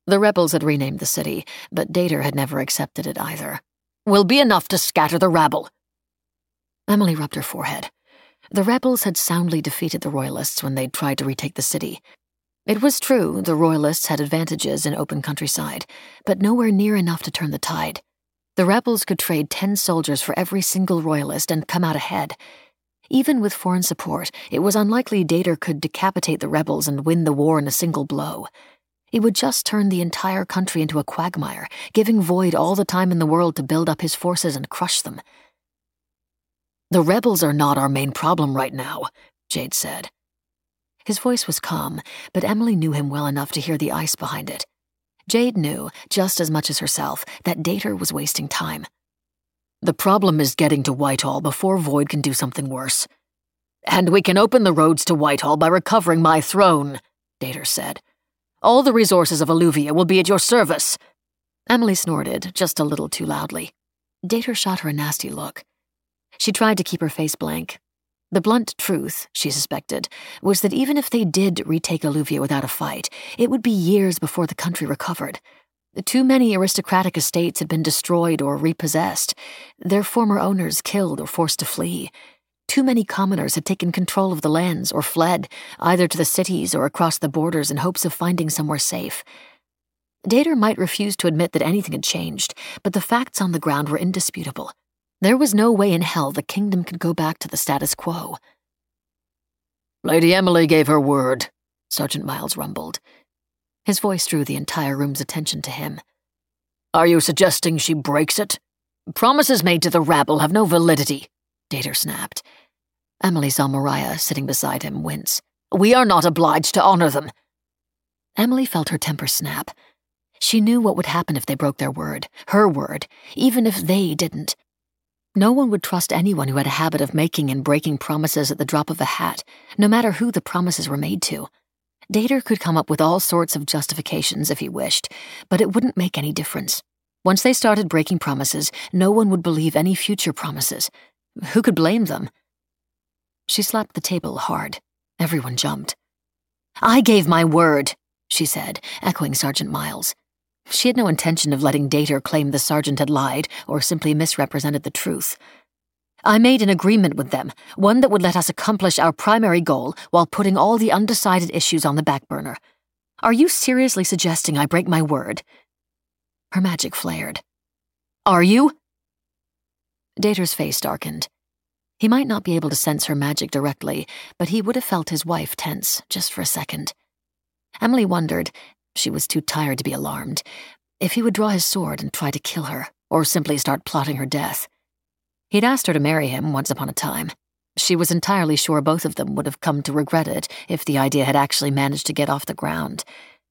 The rebels had renamed the city, but Dater had never accepted it either. "Will be enough to scatter the rabble." Emily rubbed her forehead. The rebels had soundly defeated the Royalists when they'd tried to retake the city. It was true the Royalists had advantages in open countryside, but nowhere near enough to turn the tide. The rebels could trade 10 soldiers for every single Royalist and come out ahead. Even with foreign support, it was unlikely Dater could decapitate the rebels and win the war in a single blow. It would just turn the entire country into a quagmire, giving Void all the time in the world to build up his forces and crush them. "The rebels are not our main problem right now," Jade said. His voice was calm, but Emily knew him well enough to hear the ice behind it. Jade knew, just as much as herself, that Dater was wasting time. "The problem is getting to Whitehall before Void can do something worse. And we can open the roads to Whitehall by recovering my throne," Dater said. "All the resources of Alluvia will be at your service." Emily snorted, just a little too loudly. Dater shot her a nasty look. She tried to keep her face blank. The blunt truth, she suspected, was that even if they did retake Alluvia without a fight, it would be years before the country recovered. Too many aristocratic estates had been destroyed or repossessed, their former owners killed or forced to flee. Too many commoners had taken control of the lands or fled, either to the cities or across the borders in hopes of finding somewhere safe. Dater might refuse to admit that anything had changed, but the facts on the ground were indisputable. There was no way in hell the kingdom could go back to the status quo. "Lady Emily gave her word," Sergeant Miles rumbled. His voice drew the entire room's attention to him. "Are you suggesting she breaks it? Promises made to the rabble have no validity," Dater snapped. Emily saw Mariah sitting beside him wince. "We are not obliged to honor them." Emily felt her temper snap. She knew what would happen if they broke their word, her word, even if they didn't. No one would trust anyone who had a habit of making and breaking promises at the drop of a hat, no matter who the promises were made to. Dater could come up with all sorts of justifications if he wished, but it wouldn't make any difference. Once they started breaking promises, no one would believe any future promises. Who could blame them? She slapped the table hard. Everyone jumped. "I gave my word," she said, echoing Sergeant Miles. She had no intention of letting Dater claim the sergeant had lied or simply misrepresented the truth. "I made an agreement with them, one that would let us accomplish our primary goal while putting all the undecided issues on the back burner. Are you seriously suggesting I break my word?" Her magic flared. "Are you?" Dater's face darkened. He might not be able to sense her magic directly, but he would have felt his wife tense just for a second. Emily wondered, she was too tired to be alarmed, if he would draw his sword and try to kill her, or simply start plotting her death. He'd asked her to marry him once upon a time. She was entirely sure both of them would have come to regret it if the idea had actually managed to get off the ground.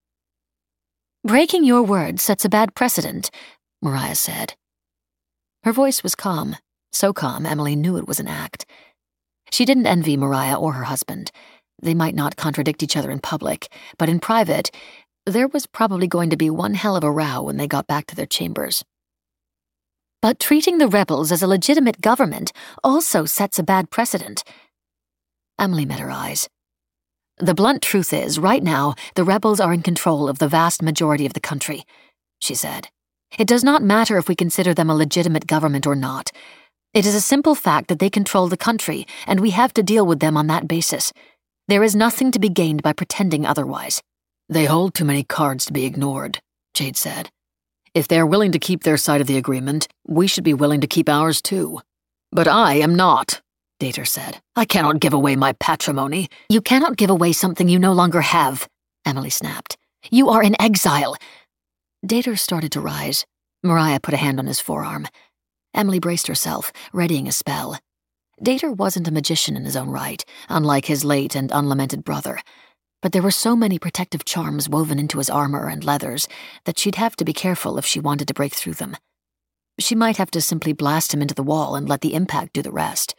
"Breaking your word sets a bad precedent," Mariah said. Her voice was calm, so calm Emily knew it was an act. She didn't envy Mariah or her husband. They might not contradict each other in public, but in private, there was probably going to be one hell of a row when they got back to their chambers. "But treating the rebels as a legitimate government also sets a bad precedent." Emily met her eyes. "The blunt truth is, right now, the rebels are in control of the vast majority of the country," she said. "It does not matter if we consider them a legitimate government or not. It is a simple fact that they control the country, and we have to deal with them on that basis. There is nothing to be gained by pretending otherwise." "They hold too many cards to be ignored," Jade said. "If they are willing to keep their side of the agreement, we should be willing to keep ours too. But I am not," Dater said. "I cannot give away my patrimony." "You cannot give away something you no longer have," Emily snapped. "You are in exile." Dater started to rise. Mariah put a hand on his forearm. Emily braced herself, readying a spell. Dater wasn't a magician in his own right, unlike his late and unlamented brother. But there were so many protective charms woven into his armor and leathers that she'd have to be careful if she wanted to break through them. She might have to simply blast him into the wall and let the impact do the rest.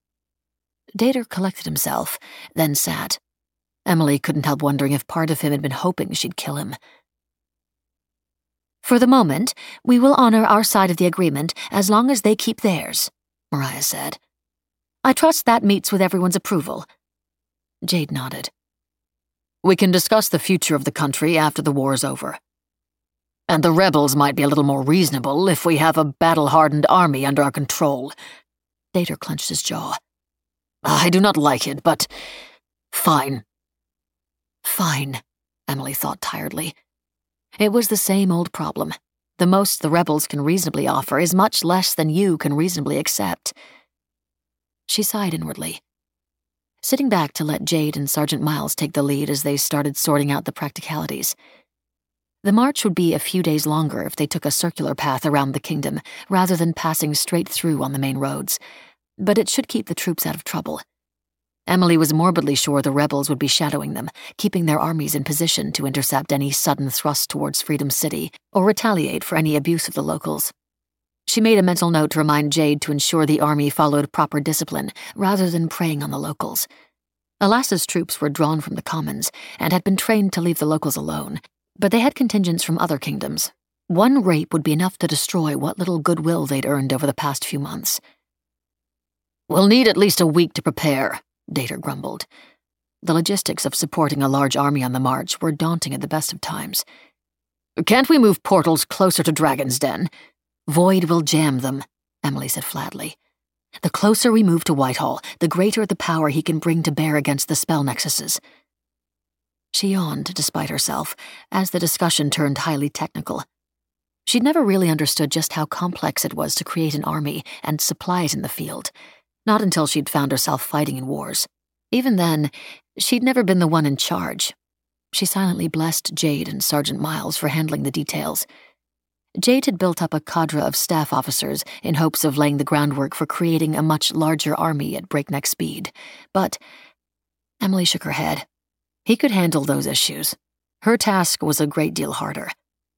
Dater collected himself, then sat. Emily couldn't help wondering if part of him had been hoping she'd kill him. "For the moment, we will honor our side of the agreement as long as they keep theirs," Mariah said. "I trust that meets with everyone's approval." Jade nodded. "We can discuss the future of the country after the war is over." And the rebels might be a little more reasonable if we have a battle-hardened army under our control. Dater clenched his jaw. I do not like it, but fine. Fine, Emily thought tiredly. It was the same old problem. The most the rebels can reasonably offer is much less than you can reasonably accept. She sighed inwardly. Sitting back to let Jade and Sergeant Miles take the lead as they started sorting out the practicalities. The march would be a few days longer if they took a circular path around the kingdom rather than passing straight through on the main roads, but it should keep the troops out of trouble. Emily was morbidly sure the rebels would be shadowing them, keeping their armies in position to intercept any sudden thrust towards Freedom City or retaliate for any abuse of the locals. She made a mental note to remind Jade to ensure the army followed proper discipline rather than preying on the locals. Alasta's troops were drawn from the commons and had been trained to leave the locals alone, but they had contingents from other kingdoms. One rape would be enough to destroy what little goodwill they'd earned over the past few months. We'll need at least a week to prepare, Dater grumbled. The logistics of supporting a large army on the march were daunting at the best of times. Can't we move portals closer to Dragon's Den? Void will jam them, Emily said flatly. The closer we move to Whitehall, the greater the power he can bring to bear against the spell nexuses. She yawned, despite herself, as the discussion turned highly technical. She'd never really understood just how complex it was to create an army and supply it in the field, not until she'd found herself fighting in wars. Even then, she'd never been the one in charge. She silently blessed Jade and Sergeant Miles for handling the details. Jade had built up a cadre of staff officers in hopes of laying the groundwork for creating a much larger army at breakneck speed, but Emily shook her head. He could handle those issues. Her task was a great deal harder.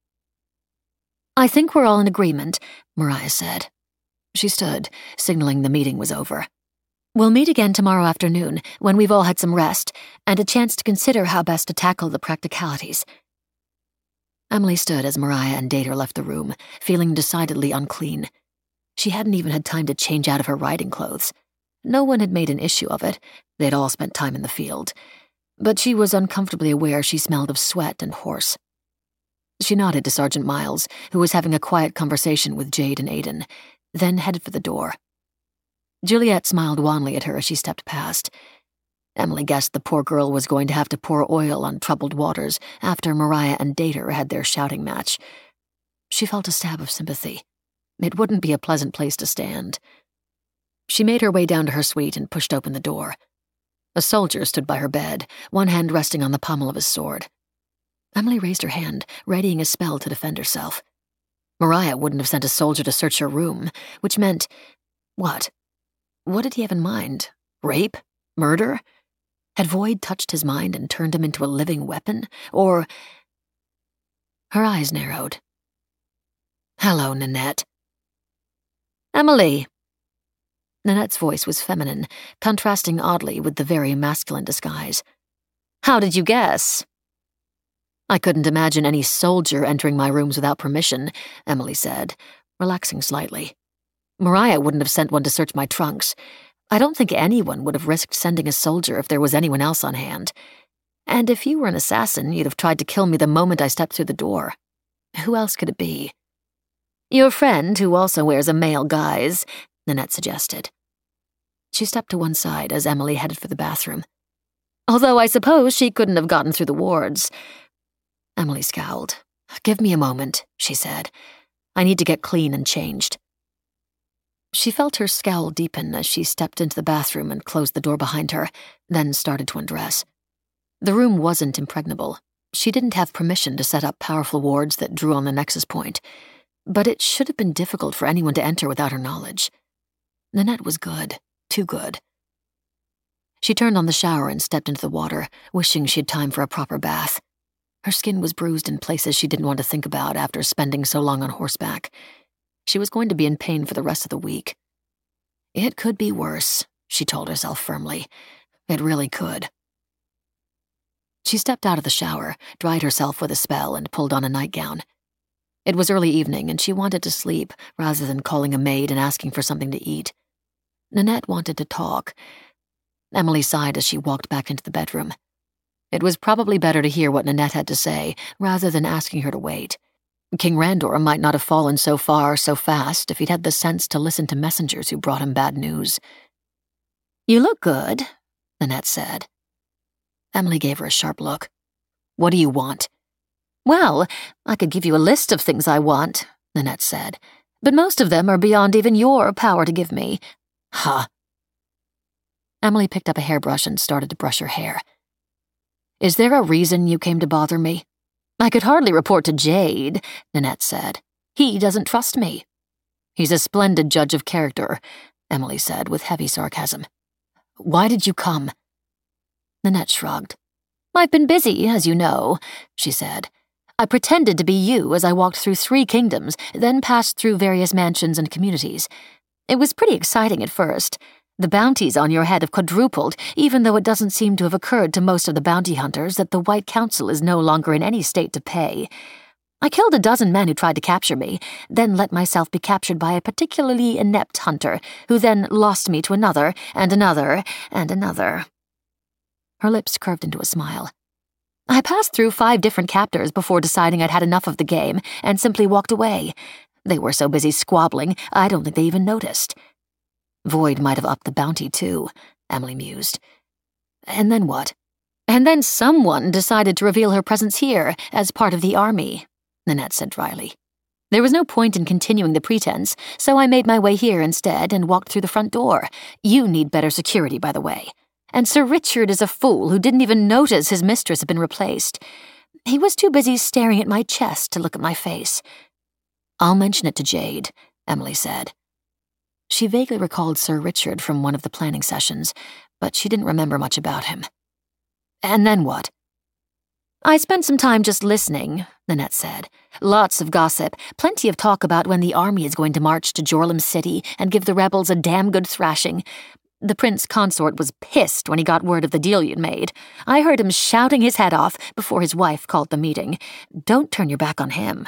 I think we're all in agreement, Mariah said. She stood, signaling the meeting was over. We'll meet again tomorrow afternoon, when we've all had some rest, and a chance to consider how best to tackle the practicalities. Emily stood as Mariah and Dater left the room, feeling decidedly unclean. She hadn't even had time to change out of her riding clothes. No one had made an issue of it. They'd all spent time in the field. But she was uncomfortably aware she smelled of sweat and horse. She nodded to Sergeant Miles, who was having a quiet conversation with Jade and Aiden, then headed for the door. Juliet smiled wanly at her as she stepped past. Emily guessed the poor girl was going to have to pour oil on troubled waters after Mariah and Dater had their shouting match. She felt a stab of sympathy. It wouldn't be a pleasant place to stand. She made her way down to her suite and pushed open the door. A soldier stood by her bed, one hand resting on the pommel of his sword. Emily raised her hand, readying a spell to defend herself. Mariah wouldn't have sent a soldier to search her room, which meant... what? What did he have in mind? Rape? Murder? Had Void touched his mind and turned him into a living weapon? Or... Her eyes narrowed. "Hello, Nanette." "Emily." Nanette's voice was feminine, contrasting oddly with the very masculine disguise. "How did you guess?" "I couldn't imagine any soldier entering my rooms without permission," Emily said, relaxing slightly. "Mariah wouldn't have sent one to search my trunks. I don't think anyone would have risked sending a soldier if there was anyone else on hand. And if you were an assassin, you'd have tried to kill me the moment I stepped through the door. Who else could it be?" "Your friend, who also wears a male guise," Nanette suggested. She stepped to one side as Emily headed for the bathroom. "Although I suppose she couldn't have gotten through the wards." Emily scowled. "Give me a moment," she said. "I need to get clean and changed." She felt her scowl deepen as she stepped into the bathroom and closed the door behind her, then started to undress. The room wasn't impregnable. She didn't have permission to set up powerful wards that drew on the nexus point, but it should have been difficult for anyone to enter without her knowledge. Nanette was good, too good. She turned on the shower and stepped into the water, wishing she had time for a proper bath. Her skin was bruised in places she didn't want to think about after spending so long on horseback. She was going to be in pain for the rest of the week. It could be worse, she told herself firmly. It really could. She stepped out of the shower, dried herself with a spell, and pulled on a nightgown. It was early evening, and she wanted to sleep rather than calling a maid and asking for something to eat. Nanette wanted to talk. Emily sighed as she walked back into the bedroom. It was probably better to hear what Nanette had to say rather than asking her to wait. King Randor might not have fallen so far so fast if he'd had the sense to listen to messengers who brought him bad news. "You look good," Nanette said. Emily gave her a sharp look. "What do you want?" "Well, I could give you a list of things I want," Nanette said, "but most of them are beyond even your power to give me." "Huh." Emily picked up a hairbrush and started to brush her hair. "Is there a reason you came to bother me?" "I could hardly report to Jade," Nanette said. "He doesn't trust me." "He's a splendid judge of character," Emily said with heavy sarcasm. "Why did you come?" Nanette shrugged. "I've been busy, as you know," she said. "I pretended to be you as I walked through 3 kingdoms, then passed through various mansions and communities. It was pretty exciting at first. The bounties on your head have quadrupled, even though it doesn't seem to have occurred to most of the bounty hunters that the White Council is no longer in any state to pay. I killed a dozen men who tried to capture me, then let myself be captured by a particularly inept hunter, who then lost me to another, and another, and another." Her lips curved into a smile. "I passed through 5 different captors before deciding I'd had enough of the game and simply walked away. They were so busy squabbling, I don't think they even noticed." "Void might have upped the bounty, too," Emily mused. "And then what?" "And then someone decided to reveal her presence here as part of the army," Nanette said dryly. "There was no point in continuing the pretense, so I made my way here instead and walked through the front door. You need better security, by the way. And Sir Richard is a fool who didn't even notice his mistress had been replaced. He was too busy staring at my chest to look at my face." "I'll mention it to Jade," Emily said. She vaguely recalled Sir Richard from one of the planning sessions, but she didn't remember much about him. "And then what?" "I spent some time just listening," Nanette said. "Lots of gossip, plenty of talk about when the army is going to march to Jorlim City and give the rebels a damn good thrashing. The prince consort was pissed when he got word of the deal you'd made. I heard him shouting his head off before his wife called the meeting. Don't turn your back on him."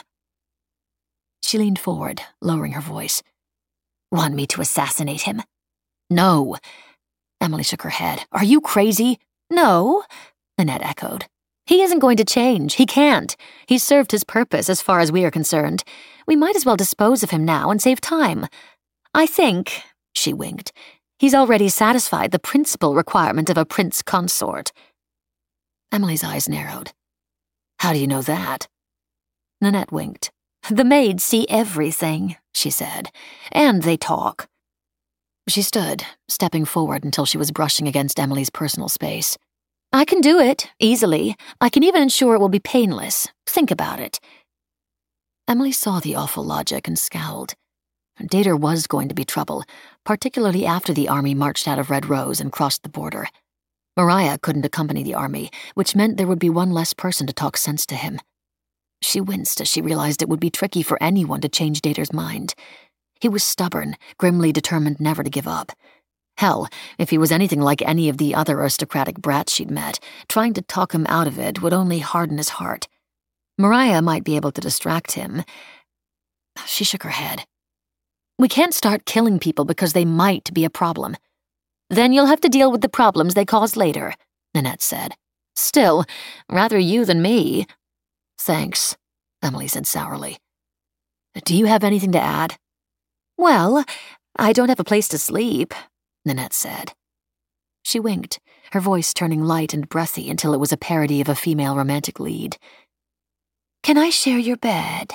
She leaned forward, lowering her voice. "Want me to assassinate him?" "No." Emily shook her head. "Are you crazy?" "No," Nanette echoed. "He isn't going to change. He can't. He's served his purpose as far as we are concerned. We might as well dispose of him now and save time. I think," she winked, "he's already satisfied the principal requirement of a prince consort." Emily's eyes narrowed. "How do you know that?" Nanette winked. "The maids see everything," she said, "and they talk." She stood, stepping forward until she was brushing against Emily's personal space. "I can do it, easily. I can even ensure it will be painless. Think about it." Emily saw the awful logic and scowled. Dater was going to be trouble, particularly after the army marched out of Red Rose and crossed the border. Mariah couldn't accompany the army, which meant there would be one less person to talk sense to him. She winced as she realized it would be tricky for anyone to change Dater's mind. He was stubborn, grimly determined never to give up. Hell, if he was anything like any of the other aristocratic brats she'd met, trying to talk him out of it would only harden his heart. Mariah might be able to distract him. She shook her head. "We can't start killing people because they might be a problem." "Then you'll have to deal with the problems they cause later," Nanette said. "Still, rather you than me." "Thanks," Emily said sourly. "Do you have anything to add?" "Well, I don't have a place to sleep," Nanette said. She winked, her voice turning light and breathy until it was a parody of a female romantic lead. "Can I share your bed?"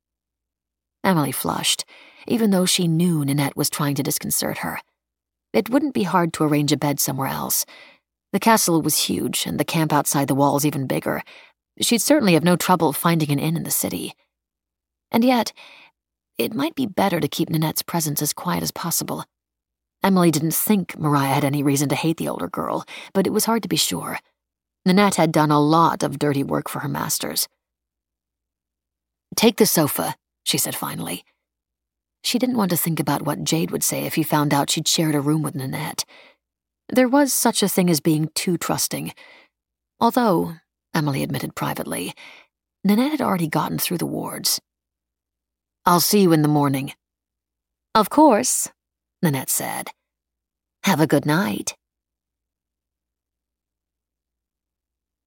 Emily flushed, even though she knew Nanette was trying to disconcert her. It wouldn't be hard to arrange a bed somewhere else. The castle was huge, and the camp outside the walls even bigger. She'd certainly have no trouble finding an inn in the city. And yet, it might be better to keep Nanette's presence as quiet as possible. Emily didn't think Mariah had any reason to hate the older girl, but it was hard to be sure. Nanette had done a lot of dirty work for her masters. "Take the sofa," she said finally. She didn't want to think about what Jade would say if he found out she'd shared a room with Nanette. There was such a thing as being too trusting. Although, Emily admitted privately, Nanette had already gotten through the wards. "I'll see you in the morning." "Of course," Nanette said. "Have a good night."